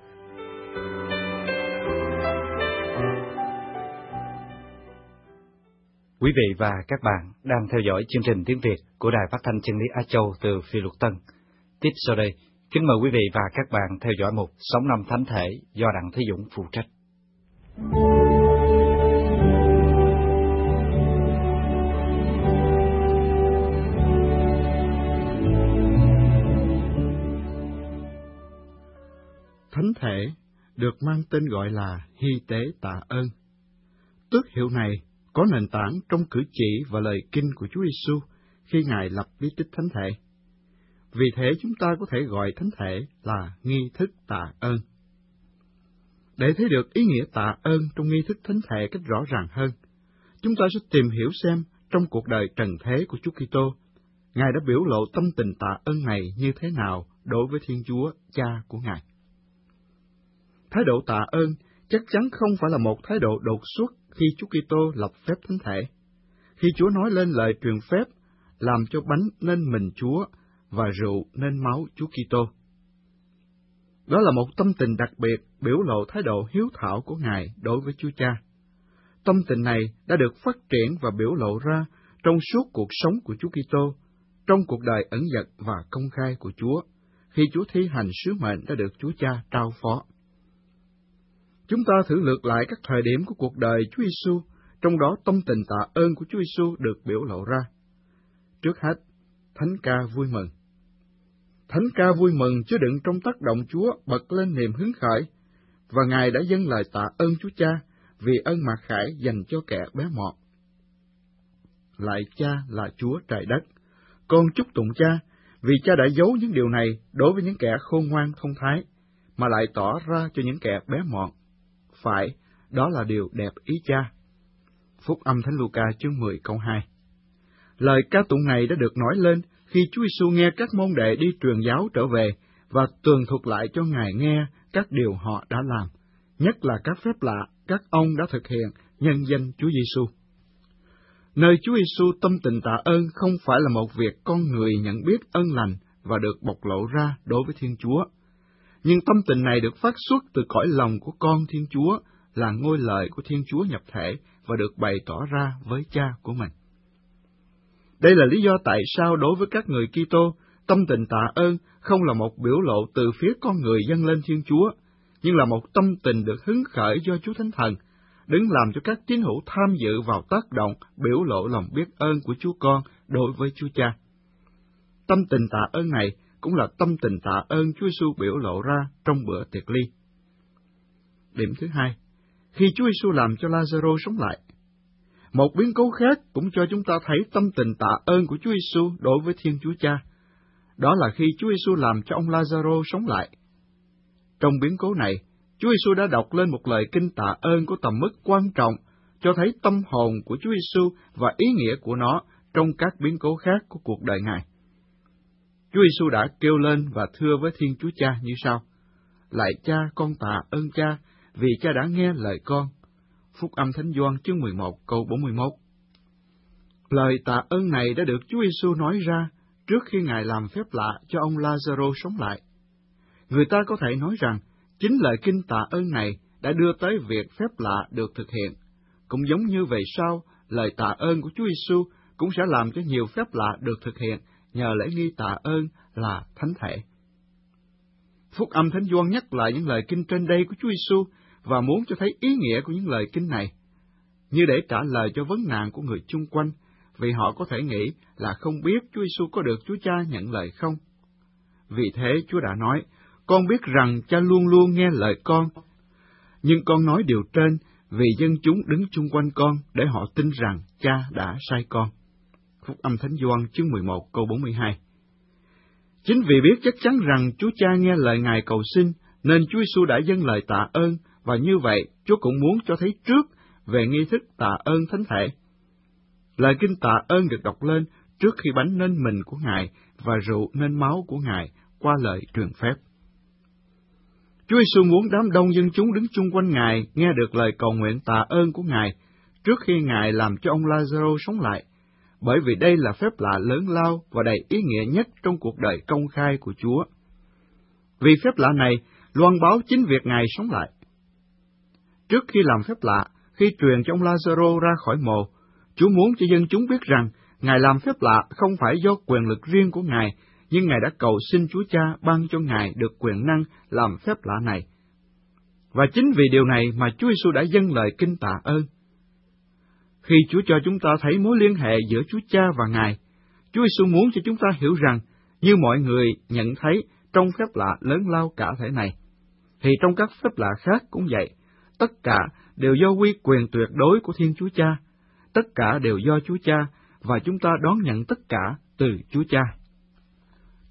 Quý vị và các bạn đang theo dõi chương trình tiếng Việt của Đài Phát thanh Chân lý Á Châu từ Phi Luật Tân. Tiếp sau đây, kính mời quý vị và các bạn theo dõi mục Sống năm Thánh Thể do Đặng Thế Dũng phụ trách. Thánh thể được mang tên gọi là hy tế tạ ơn. Tước hiệu này có nền tảng trong cử chỉ và lời kinh của Chúa Giêsu khi Ngài lập bí tích thánh thể. Vì thế chúng ta có thể gọi thánh thể là nghi thức tạ ơn. Để thấy được ý nghĩa tạ ơn trong nghi thức thánh thể cách rõ ràng hơn, chúng ta sẽ tìm hiểu xem trong cuộc đời trần thế của Chúa Kitô, Ngài đã biểu lộ tâm tình tạ ơn này như thế nào đối với Thiên Chúa Cha của Ngài. Thái độ tạ ơn chắc chắn không phải là một thái độ đột xuất khi Chúa Kitô lập phép thánh thể. Khi Chúa nói lên lời truyền phép, làm cho bánh nên mình Chúa và rượu nên máu Chúa Kitô. Đó là một tâm tình đặc biệt biểu lộ thái độ hiếu thảo của Ngài đối với Chúa Cha. Tâm tình này đã được phát triển và biểu lộ ra trong suốt cuộc sống của Chúa Kitô, trong cuộc đời ẩn dật và công khai của Chúa, khi Chúa thi hành sứ mệnh đã được Chúa Cha trao phó. Chúng ta thử lược lại các thời điểm của cuộc đời Chúa Giêsu, trong đó tâm tình tạ ơn của Chúa Giêsu được biểu lộ ra. Trước hết, thánh ca vui mừng. Thánh ca vui mừng chứa đựng trong tác động Chúa bật lên niềm hứng khởi, và Ngài đã dâng lời tạ ơn Chúa Cha vì ơn mặc khải dành cho kẻ bé mọn. Lạy Cha là Chúa trời đất, con chúc tụng Cha vì Cha đã giấu những điều này đối với những kẻ khôn ngoan thông thái, mà lại tỏ ra cho những kẻ bé mọn. Phải, đó là điều đẹp ý Cha. Phúc âm Thánh Luca chương mười câu hai. Lời ca tụng này đã được nói lên khi Chúa Giêsu nghe các môn đệ đi truyền giáo trở về và tường thuật lại cho Ngài nghe các điều họ đã làm, nhất là các phép lạ các ông đã thực hiện nhân danh Chúa Giêsu. Nơi Chúa Giêsu tâm tình tạ ơn không phải là một việc con người nhận biết ơn lành và được bộc lộ ra đối với Thiên Chúa, nhưng tâm tình này được phát xuất từ cõi lòng của con Thiên Chúa, là ngôi lời của Thiên Chúa nhập thể và được bày tỏ ra với Cha của mình. Đây là lý do tại sao đối với các người Kitô, tâm tình tạ ơn không là một biểu lộ từ phía con người dâng lên Thiên Chúa, nhưng là một tâm tình được hứng khởi do Chúa Thánh Thần, đứng làm cho các tín hữu tham dự vào tác động biểu lộ lòng biết ơn của Chúa Con đối với Chúa Cha. Tâm tình tạ ơn này cũng là tâm tình tạ ơn Chúa Giêsu biểu lộ ra trong bữa tiệc ly. Điểm thứ hai, khi Chúa Giêsu làm cho Lazaro sống lại. Một biến cố khác cũng cho chúng ta thấy tâm tình tạ ơn của Chúa Giêsu đối với Thiên Chúa Cha. Đó là khi Chúa Giêsu làm cho ông Lazaro sống lại. Trong biến cố này, Chúa Giêsu đã đọc lên một lời kinh tạ ơn có tầm mức quan trọng, cho thấy tâm hồn của Chúa Giêsu và ý nghĩa của nó trong các biến cố khác của cuộc đời Ngài. Chúa Giêsu đã kêu lên và thưa với Thiên Chúa Cha như sau: Lạy Cha, con tạ ơn Cha vì Cha đã nghe lời con. Phúc âm Thánh Gioan chương mười một câu bốn mươi mốt. Lời tạ ơn này đã được Chúa Giêsu nói ra trước khi Ngài làm phép lạ cho ông Lazaro sống lại. Người ta có thể nói rằng chính lời kinh tạ ơn này đã đưa tới việc phép lạ được thực hiện, cũng giống như về sau, lời tạ ơn của Chúa Giêsu cũng sẽ làm cho nhiều phép lạ được thực hiện nhờ lễ nghi tạ ơn là thánh thể. Phúc âm Thánh Gioan nhắc lại những lời kinh trên đây của Chúa Giêsu và muốn cho thấy ý nghĩa của những lời kinh này, như để trả lời cho vấn nạn của người chung quanh, vì họ có thể nghĩ là không biết Chúa Giêsu có được Chúa Cha nhận lời không. Vì thế Chúa đã nói: Con biết rằng Cha luôn luôn nghe lời con, nhưng con nói điều trên vì dân chúng đứng chung quanh con để họ tin rằng Cha đã sai con. Phúc âm Thánh Gioan chương mười một câu bốn mươi hai. Chính vì biết chắc chắn rằng Chúa Cha nghe lời Ngài cầu xin, nên Chúa Giêsu đã dâng lời tạ ơn, và như vậy Chúa cũng muốn cho thấy trước về nghi thức tạ ơn thánh thể. Lời kinh tạ ơn được đọc lên trước khi bánh nên mình của Ngài và rượu nên máu của Ngài qua lời truyền phép. Chúa Giêsu muốn đám đông dân chúng đứng chung quanh Ngài nghe được lời cầu nguyện tạ ơn của Ngài trước khi Ngài làm cho ông Lazaro sống lại, bởi vì đây là phép lạ lớn lao và đầy ý nghĩa nhất trong cuộc đời công khai của Chúa. Vì phép lạ này loan báo chính việc Ngài sống lại. Trước khi làm phép lạ, khi truyền cho ông Lazaro ra khỏi mồ, Chúa muốn cho dân chúng biết rằng Ngài làm phép lạ không phải do quyền lực riêng của Ngài, nhưng Ngài đã cầu xin Chúa Cha ban cho Ngài được quyền năng làm phép lạ này. Và chính vì điều này mà Chúa Giêsu đã dâng lời kinh tạ ơn. Khi Chúa cho chúng ta thấy mối liên hệ giữa Chúa Cha và Ngài, Chúa Giêsu muốn cho chúng ta hiểu rằng, như mọi người nhận thấy trong phép lạ lớn lao cả thể này, thì trong các phép lạ khác cũng vậy, tất cả đều do quy quyền tuyệt đối của Thiên Chúa Cha, tất cả đều do Chúa Cha, và chúng ta đón nhận tất cả từ Chúa Cha.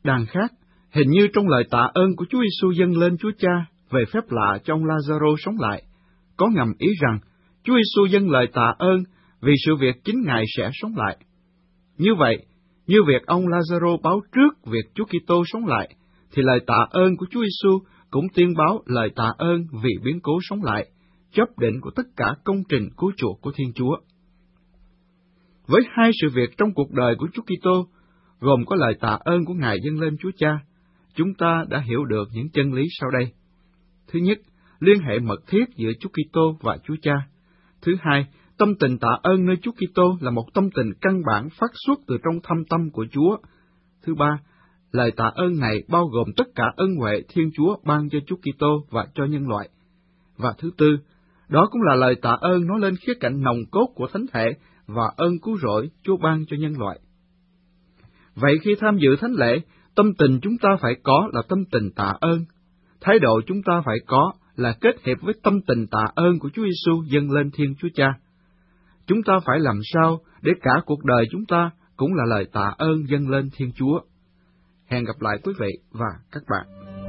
Đằng khác, hình như trong lời tạ ơn của Chúa Giêsu dâng lên Chúa Cha về phép lạ cho ông Lazaro sống lại, có ngầm ý rằng Chúa Giêsu dâng lời tạ ơn vì sự việc chính Ngài sẽ sống lại. Như vậy, như việc ông Lazaro báo trước việc Chúa Kitô sống lại, thì lời tạ ơn của Chúa Giêsu cũng tiên báo lời tạ ơn vì biến cố sống lại, chấp định của tất cả công trình cứu chuộc của Thiên Chúa. Với hai sự việc trong cuộc đời của Chúa Kitô, gồm có lời tạ ơn của Ngài dâng lên Chúa Cha, chúng ta đã hiểu được những chân lý sau đây. Thứ nhất, liên hệ mật thiết giữa Chúa Kitô và Chúa Cha. Thứ hai, tâm tình tạ ơn nơi Chúa Kitô là một tâm tình căn bản phát xuất từ trong thâm tâm của Chúa. Thứ ba, lời tạ ơn này bao gồm tất cả ân huệ Thiên Chúa ban cho Chúa Kitô và cho nhân loại. Và thứ tư, đó cũng là lời tạ ơn nói lên khía cạnh nòng cốt của thánh thể và ơn cứu rỗi Chúa ban cho nhân loại. Vậy khi tham dự thánh lễ, tâm tình chúng ta phải có là tâm tình tạ ơn. Thái độ chúng ta phải có là kết hợp với tâm tình tạ ơn của Chúa Giêsu dâng lên Thiên Chúa Cha. Chúng ta phải làm sao để cả cuộc đời chúng ta cũng là lời tạ ơn dâng lên Thiên Chúa. Hẹn gặp lại quý vị và các bạn.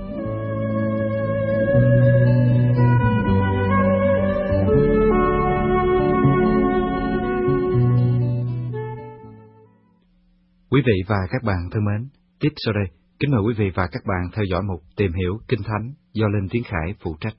Quý vị và các bạn thân mến, tiếp sau đây, kính mời quý vị và các bạn theo dõi một tìm hiểu Kinh Thánh do Linh Tiến Khải phụ trách.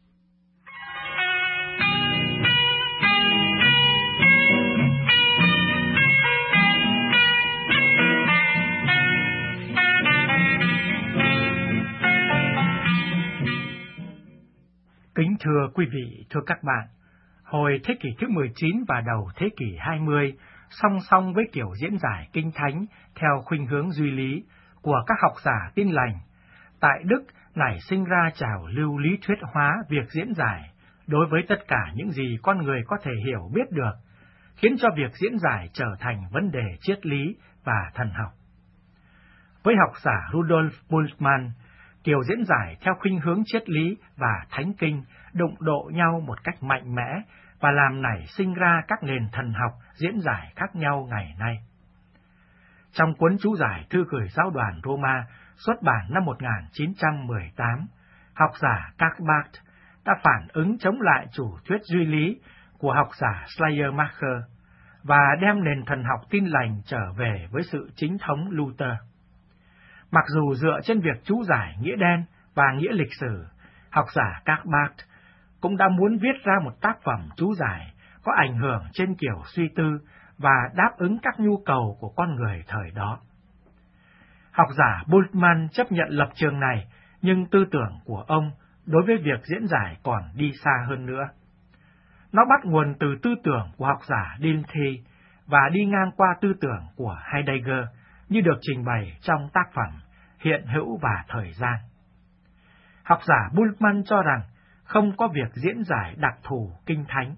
Kính thưa quý vị, thưa các bạn, hồi thế kỷ thứ mười chín và đầu thế kỷ hai mươi, song song với kiểu diễn giải Kinh Thánh theo khuynh hướng duy lý của các học giả Tin lành, tại Đức nảy sinh ra trào lưu lý thuyết hóa việc diễn giải đối với tất cả những gì con người có thể hiểu biết được, khiến cho việc diễn giải trở thành vấn đề triết lý và thần học. Với học giả Rudolf Bultmann, kiểu diễn giải theo khuynh hướng triết lý và thánh kinh đụng độ nhau một cách mạnh mẽ và làm nảy sinh ra các nền thần học diễn giải khác nhau ngày nay. Trong cuốn chú giải thư gửi giáo đoàn Roma xuất bản năm một nghìn chín trăm mười tám, học giả Karl Barth đã phản ứng chống lại chủ thuyết duy lý của học giả Schleiermacher và đem nền thần học Tin lành trở về với sự chính thống Luther. Mặc dù dựa trên việc chú giải nghĩa đen và nghĩa lịch sử, học giả Karl Barth cũng đã muốn viết ra một tác phẩm chú giải có ảnh hưởng trên kiểu suy tư và đáp ứng các nhu cầu của con người thời đó. Học giả Bultmann chấp nhận lập trường này, nhưng tư tưởng của ông đối với việc diễn giải còn đi xa hơn nữa. Nó bắt nguồn từ tư tưởng của học giả Dilthey và đi ngang qua tư tưởng của Heidegger như được trình bày trong tác phẩm Hiện hữu và thời gian. Học giả Bultmann cho rằng không có việc diễn giải đặc thù Kinh Thánh.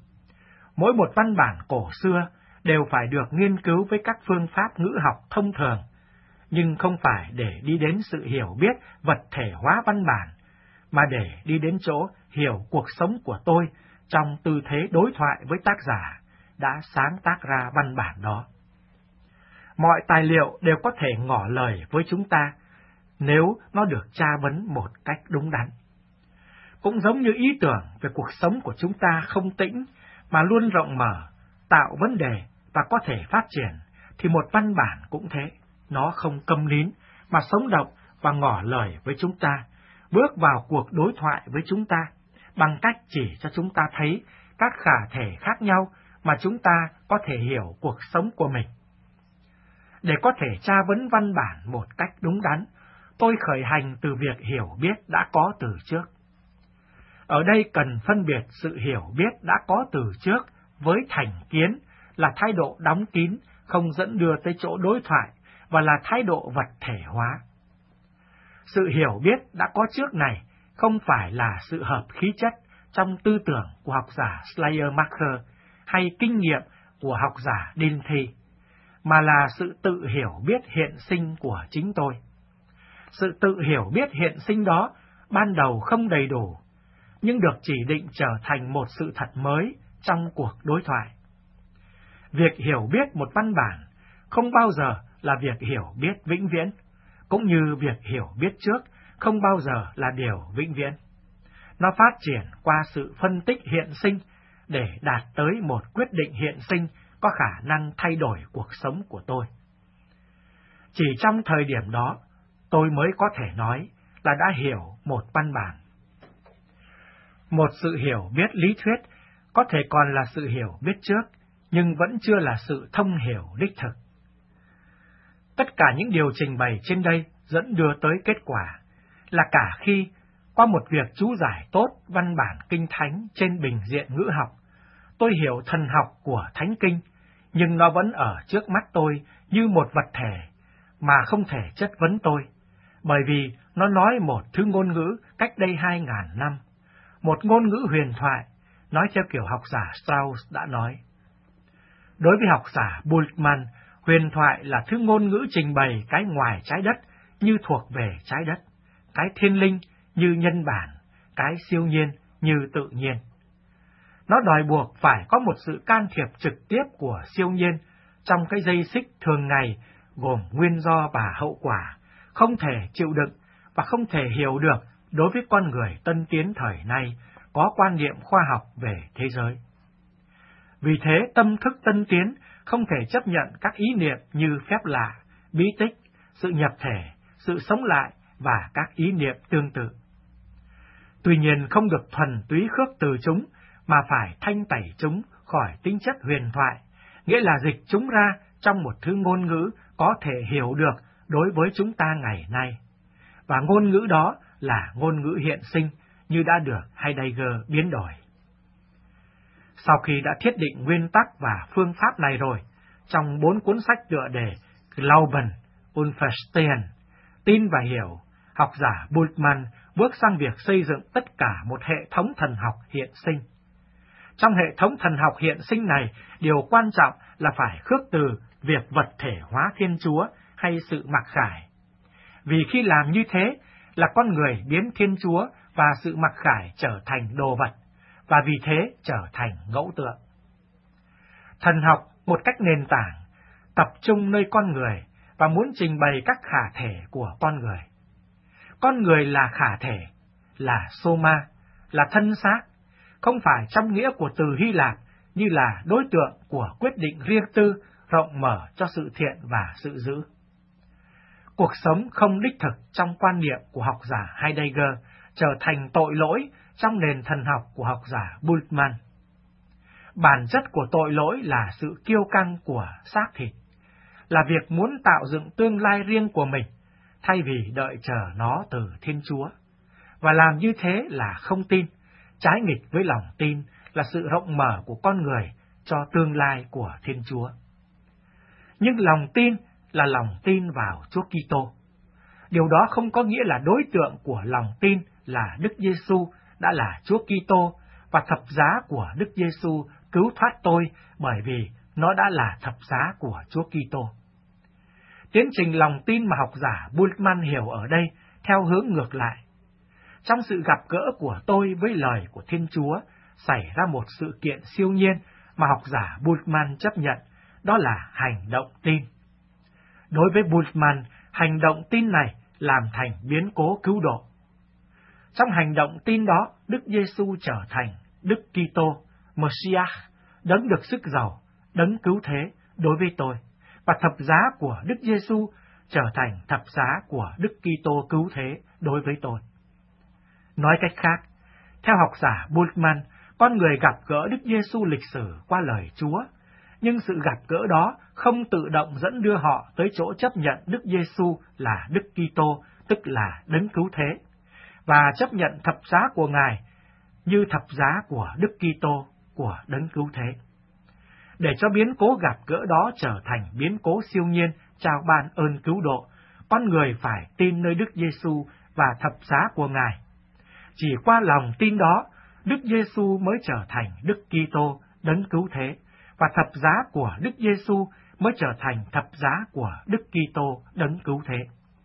Mỗi một văn bản cổ xưa đều phải được nghiên cứu với các phương pháp ngữ học thông thường, nhưng không phải để đi đến sự hiểu biết vật thể hóa văn bản, mà để đi đến chỗ hiểu cuộc sống của tôi trong tư thế đối thoại với tác giả đã sáng tác ra văn bản đó. Mọi tài liệu đều có thể ngỏ lời với chúng ta nếu nó được tra vấn một cách đúng đắn. Cũng giống như ý tưởng về cuộc sống của chúng ta không tĩnh mà luôn rộng mở, tạo vấn đề và có thể phát triển, thì một văn bản cũng thế, nó không câm nín mà sống động và ngỏ lời với chúng ta, bước vào cuộc đối thoại với chúng ta, bằng cách chỉ cho chúng ta thấy các khả thể khác nhau mà chúng ta có thể hiểu cuộc sống của mình. Để có thể tra vấn văn bản một cách đúng đắn, tôi khởi hành từ việc hiểu biết đã có từ trước. Ở đây cần phân biệt sự hiểu biết đã có từ trước với thành kiến là thái độ đóng kín, không dẫn đưa tới chỗ đối thoại, và là thái độ vật thể hóa. Sự hiểu biết đã có trước này không phải là sự hợp khí chất trong tư tưởng của học giả Schleiermacher hay kinh nghiệm của học giả Dilthey, mà là sự tự hiểu biết hiện sinh của chính tôi. Sự tự hiểu biết hiện sinh đó ban đầu không đầy đủ, nhưng được chỉ định trở thành một sự thật mới trong cuộc đối thoại. Việc hiểu biết một văn bản không bao giờ là việc hiểu biết vĩnh viễn, cũng như việc hiểu biết trước không bao giờ là điều vĩnh viễn. Nó phát triển qua sự phân tích hiện sinh để đạt tới một quyết định hiện sinh có khả năng thay đổi cuộc sống của tôi. Chỉ trong thời điểm đó, tôi mới có thể nói là đã hiểu một văn bản. Một sự hiểu biết lý thuyết có thể còn là sự hiểu biết trước, nhưng vẫn chưa là sự thông hiểu đích thực. Tất cả những điều trình bày trên đây dẫn đưa tới kết quả là cả khi qua một việc chú giải tốt văn bản kinh thánh trên bình diện ngữ học, tôi hiểu thần học của thánh kinh, nhưng nó vẫn ở trước mắt tôi như một vật thể mà không thể chất vấn tôi, bởi vì nó nói một thứ ngôn ngữ cách đây hai ngàn năm, một ngôn ngữ huyền thoại, nói theo kiểu học giả Strauss đã nói. Đối với học giả Bultmann, huyền thoại là thứ ngôn ngữ trình bày cái ngoài trái đất như thuộc về trái đất, cái thiên linh như nhân bản, cái siêu nhiên như tự nhiên. Nó đòi buộc phải có một sự can thiệp trực tiếp của siêu nhiên trong cái dây xích thường ngày gồm nguyên do và hậu quả, không thể chịu đựng và không thể hiểu được đối với con người tân tiến thời nay có quan niệm khoa học về thế giới. Vì thế, tâm thức tân tiến không thể chấp nhận các ý niệm như phép lạ, bí tích, sự nhập thể, sự sống lại và các ý niệm tương tự. Tuy nhiên, không được thuần túy khước từ chúng, mà phải thanh tẩy chúng khỏi tính chất huyền thoại, nghĩa là dịch chúng ra trong một thứ ngôn ngữ có thể hiểu được đối với chúng ta ngày nay. Và ngôn ngữ đó là ngôn ngữ hiện sinh như đã được Heidegger biến đổi. Sau khi đã thiết định nguyên tắc và phương pháp này rồi, trong bốn cuốn sách tựa đề Glauben und Verstehen, tin và hiểu, học giả Bultmann bước sang việc xây dựng tất cả một hệ thống thần học hiện sinh. Trong hệ thống thần học hiện sinh này, điều quan trọng là phải khước từ việc vật thể hóa Thiên Chúa hay sự mặc khải. Vì khi làm như thế là con người biến Thiên Chúa và sự mặc khải trở thành đồ vật, và vì thế trở thành ngẫu tượng. Thần học một cách nền tảng, tập trung nơi con người và muốn trình bày các khả thể của con người. Con người là khả thể, là soma, là thân xác, không phải trong nghĩa của từ Hy Lạp như là đối tượng của quyết định riêng tư, rộng mở cho sự thiện và sự dữ. Cuộc sống không đích thực trong quan niệm của học giả Heidegger trở thành tội lỗi trong nền thần học của học giả Bultmann. Bản chất của tội lỗi là sự kiêu căng của xác thịt, là việc muốn tạo dựng tương lai riêng của mình, thay vì đợi chờ nó từ Thiên Chúa. Và làm như thế là không tin, trái nghịch với lòng tin là sự rộng mở của con người cho tương lai của Thiên Chúa. Nhưng lòng tin là lòng tin vào Chúa Kitô. Điều đó không có nghĩa là đối tượng của lòng tin là Đức Giêsu đã là Chúa Kitô và thập giá của Đức Giêsu cứu thoát tôi, bởi vì nó đã là thập giá của Chúa Kitô. Tiến trình lòng tin mà học giả Bultmann hiểu ở đây theo hướng ngược lại. Trong sự gặp gỡ của tôi với lời của Thiên Chúa, xảy ra một sự kiện siêu nhiên mà học giả Bultmann chấp nhận, đó là hành động tin. Đối với Bultmann, hành động tin này làm thành biến cố cứu độ. Trong hành động tin đó, Đức Giêsu trở thành Đức Kitô, Messiah, đấng được sức giàu, đấng cứu thế đối với tôi, và thập giá của Đức Giêsu trở thành thập giá của Đức Kitô cứu thế đối với tôi. Nói cách khác, theo học giả Bultmann, con người gặp gỡ Đức Giêsu lịch sử qua lời Chúa, nhưng sự gặp gỡ đó không tự động dẫn đưa họ tới chỗ chấp nhận Đức Giêsu là Đức Kitô, tức là đấng cứu thế, và chấp nhận thập giá của Ngài như thập giá của Đức Kitô, của đấng cứu thế. Để cho biến cố gặp gỡ đó trở thành biến cố siêu nhiên trao ban ơn cứu độ, con người phải tin nơi Đức Giêsu và thập giá của Ngài. Chỉ qua lòng tin đó, Đức Giêsu mới trở thành Đức Kitô, đấng cứu thế, và thập giá của Đức Giêsu mới trở thành thập giá của Đức Kitô, đấng cứu thế.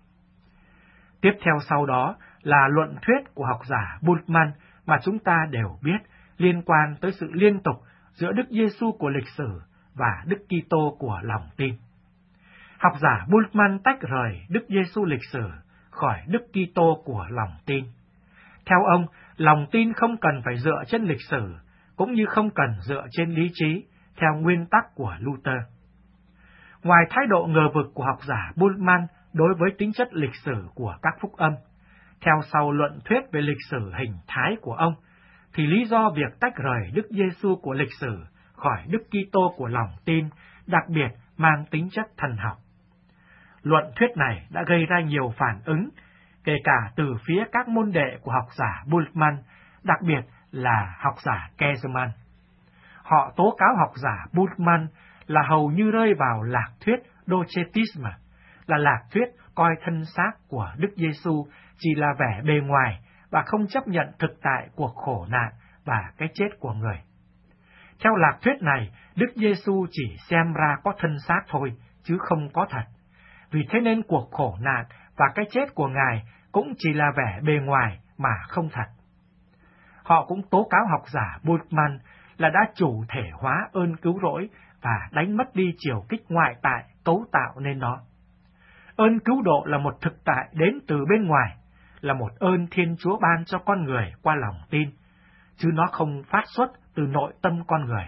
Tiếp theo sau đó là luận thuyết của học giả Bultmann mà chúng ta đều biết liên quan tới sự liên tục giữa Đức Giêsu của lịch sử và Đức Kitô của lòng tin. Học giả Bultmann tách rời Đức Giêsu lịch sử khỏi Đức Kitô của lòng tin. Theo ông, lòng tin không cần phải dựa trên lịch sử, cũng như không cần dựa trên lý trí, theo nguyên tắc của Luther. Ngoài thái độ ngờ vực của học giả Bultmann đối với tính chất lịch sử của các phúc âm, theo sau luận thuyết về lịch sử hình thái của ông, thì lý do việc tách rời Đức Giêsu của lịch sử khỏi Đức Kitô của lòng tin đặc biệt mang tính chất thần học. Luận thuyết này đã gây ra nhiều phản ứng, kể cả từ phía các môn đệ của học giả Bultmann, đặc biệt là học giả Kezerman. Họ tố cáo học giả Bultmann là hầu như rơi vào lạc thuyết Docetisme, là lạc thuyết coi thân xác của Đức Giêsu chỉ là vẻ bề ngoài và không chấp nhận thực tại cuộc khổ nạn và cái chết của người. Theo lạc thuyết này, Đức Giêsu chỉ xem ra có thân xác thôi, chứ không có thật. Vì thế nên cuộc khổ nạn và cái chết của Ngài cũng chỉ là vẻ bề ngoài mà không thật. Họ cũng tố cáo học giả Bultmann là đã chủ thể hóa ơn cứu rỗi và đánh mất đi chiều kích ngoại tại cấu tạo nên nó. Ơn cứu độ là một thực tại đến từ bên ngoài, là một ơn Thiên Chúa ban cho con người qua lòng tin, chứ nó không phát xuất từ nội tâm con người.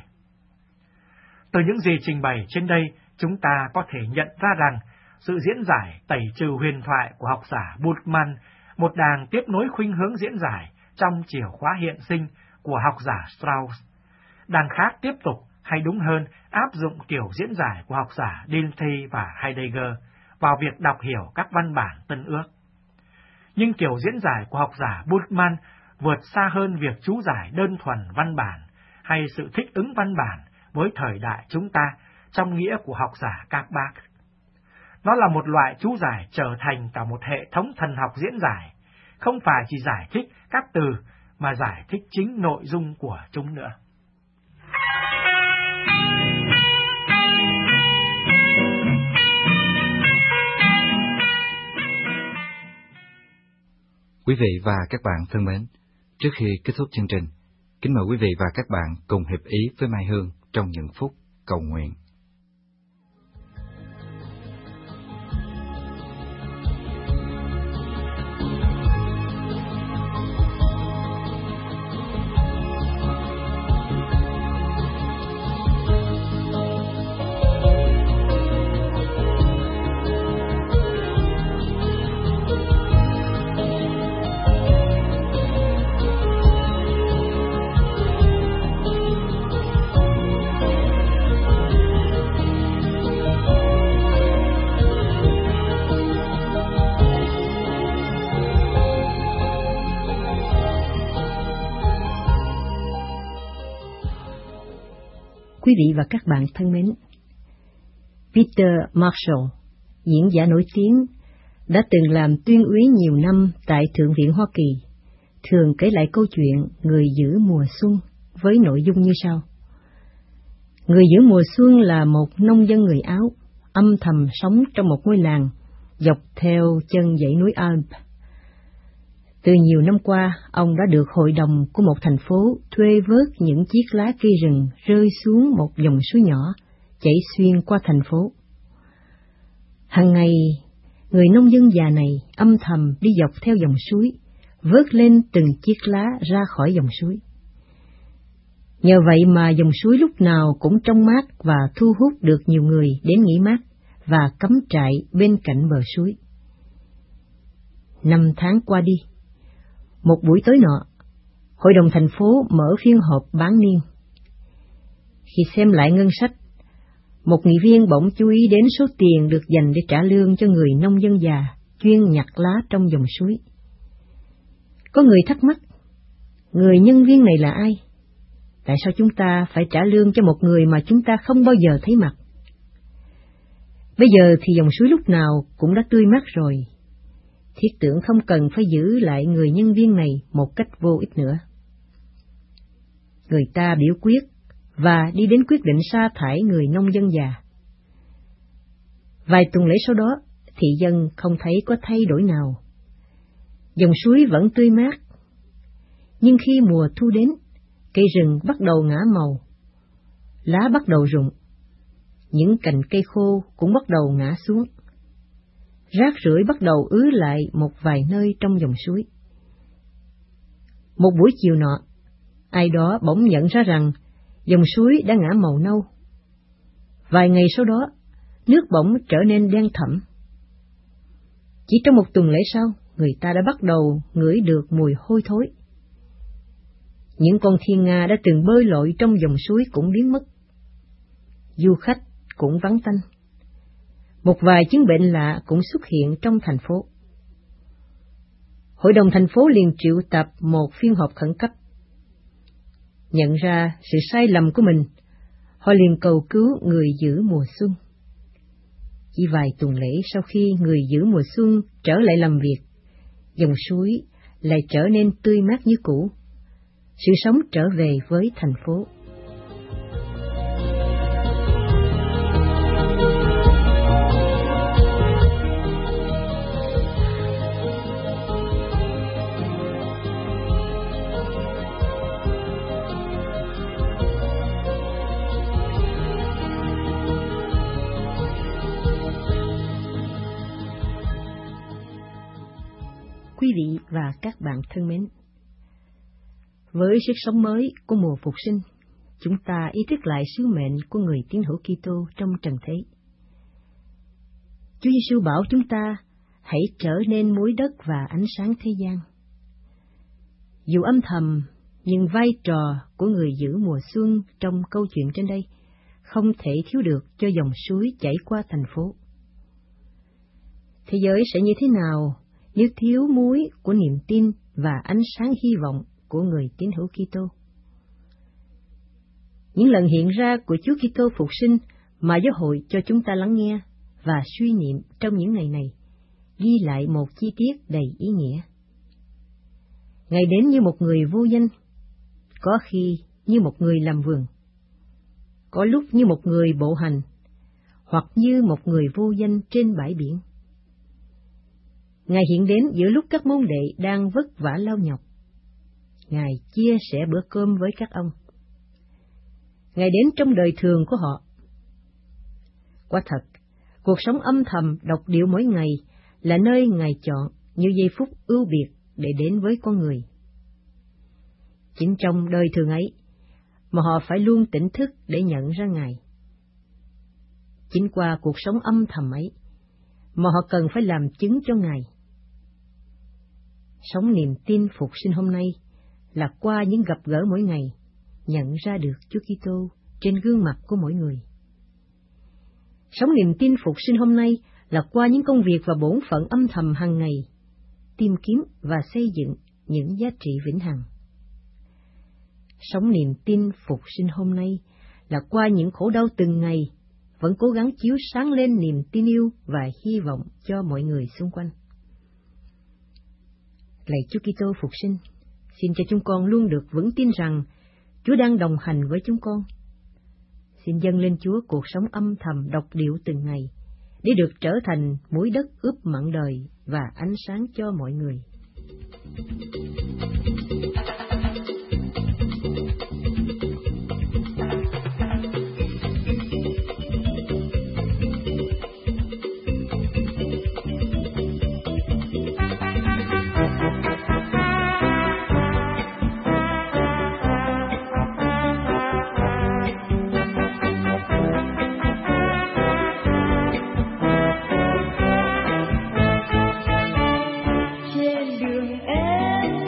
Từ những gì trình bày trên đây, chúng ta có thể nhận ra rằng sự diễn giải tẩy trừ huyền thoại của học giả Bultmann, một đàng tiếp nối khuynh hướng diễn giải trong chìa khóa hiện sinh của học giả Strauss. Đàng khác tiếp tục, hay đúng hơn, áp dụng kiểu diễn giải của học giả Dilthey và Heidegger vào việc đọc hiểu các văn bản Tân Ước. Nhưng kiểu diễn giải của học giả Bultmann vượt xa hơn việc chú giải đơn thuần văn bản hay sự thích ứng văn bản với thời đại chúng ta trong nghĩa của học giả các bác. Nó là một loại chú giải trở thành cả một hệ thống thần học diễn giải, không phải chỉ giải thích các từ mà giải thích chính nội dung của chúng nữa. Quý vị và các bạn thân mến, trước khi kết thúc chương trình, kính mời quý vị và các bạn cùng hiệp ý với Mai Hương trong những phút cầu nguyện. Quý vị và các bạn thân mến, Peter Marshall, diễn giả nổi tiếng, đã từng làm tuyên úy nhiều năm tại Thượng viện Hoa Kỳ, thường kể lại câu chuyện người giữ mùa xuân với nội dung như sau. Người giữ mùa xuân là một nông dân người Áo, âm thầm sống trong một ngôi làng dọc theo chân dãy núi Alp. Từ nhiều năm qua, ông đã được hội đồng của một thành phố thuê vớt những chiếc lá cây rừng rơi xuống một dòng suối nhỏ, chảy xuyên qua thành phố. Hằng ngày, người nông dân già này âm thầm đi dọc theo dòng suối, vớt lên từng chiếc lá ra khỏi dòng suối. Nhờ vậy mà dòng suối lúc nào cũng trong mát và thu hút được nhiều người đến nghỉ mát và cắm trại bên cạnh bờ suối. Năm tháng qua đi, một buổi tối nọ, hội đồng thành phố mở phiên họp bán niên. Khi xem lại ngân sách, một nghị viên bỗng chú ý đến số tiền được dành để trả lương cho người nông dân già chuyên nhặt lá trong dòng suối. Có người thắc mắc, người nhân viên này là ai? Tại sao chúng ta phải trả lương cho một người mà chúng ta không bao giờ thấy mặt? Bây giờ thì dòng suối lúc nào cũng đã tươi mát rồi. Thiết tưởng không cần phải giữ lại người nhân viên này một cách vô ích nữa. Người ta biểu quyết và đi đến quyết định sa thải người nông dân già. Vài tuần lễ sau đó, thị dân không thấy có thay đổi nào. Dòng suối vẫn tươi mát. Nhưng khi mùa thu đến, cây rừng bắt đầu ngã màu, lá bắt đầu rụng. những cành cây khô cũng bắt đầu ngã xuống. Rác rưởi bắt đầu ứ lại một vài nơi trong dòng suối. Một buổi chiều nọ, ai đó bỗng nhận ra rằng dòng suối đã ngã màu nâu. Vài ngày sau đó, nước bỗng trở nên đen thẫm. Chỉ trong một tuần lễ sau, người ta đã bắt đầu ngửi được mùi hôi thối. Những con thiên nga đã từng bơi lội trong dòng suối cũng biến mất. Du khách cũng vắng tanh. Một vài chứng bệnh lạ cũng xuất hiện trong thành phố. Hội đồng thành phố liền triệu tập một phiên họp khẩn cấp. Nhận ra sự sai lầm của mình, họ liền cầu cứu người giữ mùa xuân. Chỉ vài tuần lễ sau khi người giữ mùa xuân trở lại làm việc, dòng suối lại trở nên tươi mát như cũ. Sự sống trở về với thành phố. Quý vị và các bạn thân mến, với sức sống mới của mùa phục sinh, chúng ta ý thức lại sứ mệnh của người tín hữu Kitô trong trần thế. Chúa Giêsu bảo chúng ta hãy trở nên muối đất và ánh sáng thế gian. Dù âm thầm, nhưng vai trò của người giữ mùa xuân trong câu chuyện trên đây không thể thiếu được cho dòng suối chảy qua thành phố. Thế giới sẽ như thế nào nếu thiếu muối của niềm tin và ánh sáng hy vọng của người tín hữu Kitô? Những lần hiện ra của Chúa Kitô phục sinh mà giáo hội cho chúng ta lắng nghe và suy niệm trong những ngày này ghi lại một chi tiết đầy ý nghĩa. Ngài đến như một người vô danh, có khi như một người làm vườn, có lúc như một người bộ hành, hoặc như một người vô danh trên bãi biển. Ngài hiện đến giữa lúc các môn đệ đang vất vả lao nhọc. Ngài chia sẻ bữa cơm với các ông. Ngài đến trong đời thường của họ. Quả thật, cuộc sống âm thầm độc điệu mỗi ngày là nơi Ngài chọn như giây phút ưu biệt để đến với con người. Chính trong đời thường ấy mà họ phải luôn tỉnh thức để nhận ra Ngài. Chính qua cuộc sống âm thầm ấy mà họ cần phải làm chứng cho Ngài. Sống niềm tin phục sinh hôm nay là qua những gặp gỡ mỗi ngày, nhận ra được Chúa Kitô trên gương mặt của mỗi người. Sống niềm tin phục sinh hôm nay là qua những công việc và bổn phận âm thầm hàng ngày, tìm kiếm và xây dựng những giá trị vĩnh hằng. Sống niềm tin phục sinh hôm nay là qua những khổ đau từng ngày, vẫn cố gắng chiếu sáng lên niềm tin yêu và hy vọng cho mọi người xung quanh. Lạy Chúa Kitô phục sinh, xin cho chúng con luôn được vững tin rằng Chúa đang đồng hành với chúng con. Xin dâng lên Chúa cuộc sống âm thầm độc điệu từng ngày, để được trở thành muối đất ướp mặn đời và ánh sáng cho mọi người. Trên đường em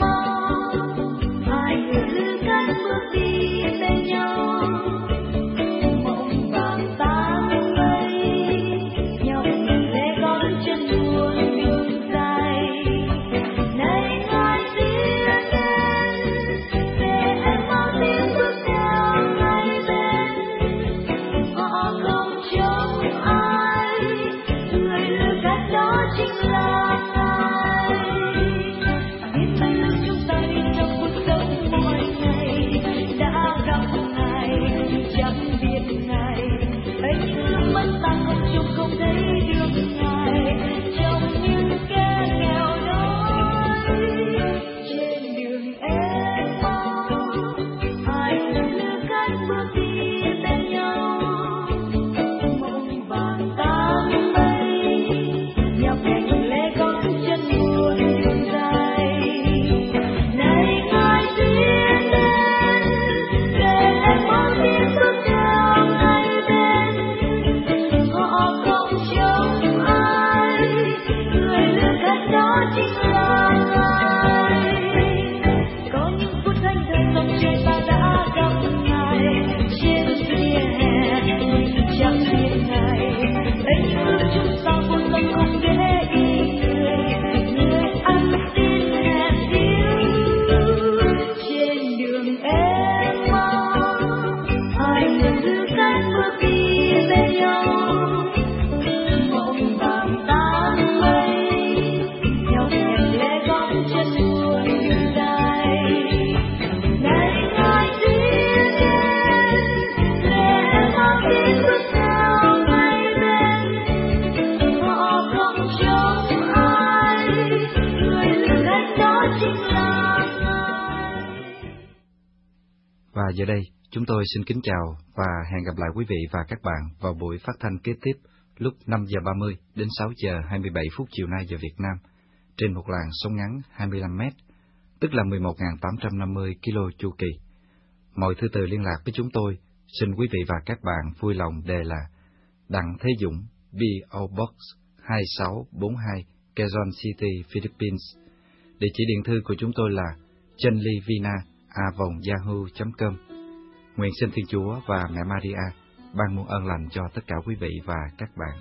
Và giờ đây, chúng tôi xin kính chào và hẹn gặp lại quý vị và các bạn vào buổi phát thanh kế tiếp lúc năm giờ ba mươi đến sáu giờ hai mươi bảy phút chiều nay giờ Việt Nam, trên một làn sóng ngắn hai mươi lăm mét, tức là mười một nghìn tám trăm năm mươi ki lô chu kỳ. Mọi thư từ liên lạc với chúng tôi, xin quý vị và các bạn vui lòng đề là Đặng Thế Dũng, pê ô Box hai sáu bốn hai, Quezon City, Philippines. Địa chỉ điện thư của chúng tôi là chân ly vina a vòng yahoo chấm com. Nguyện xin Thiên Chúa và Mẹ Maria ban muôn ơn lành cho tất cả quý vị và các bạn.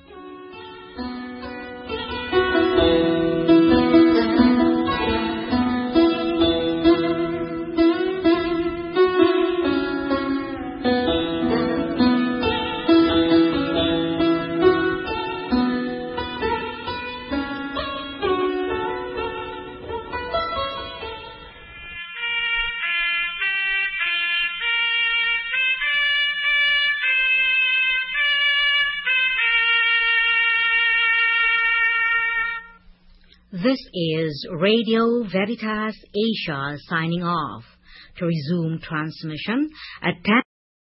This is Radio Veritas Asia signing off. To resume transmission at ten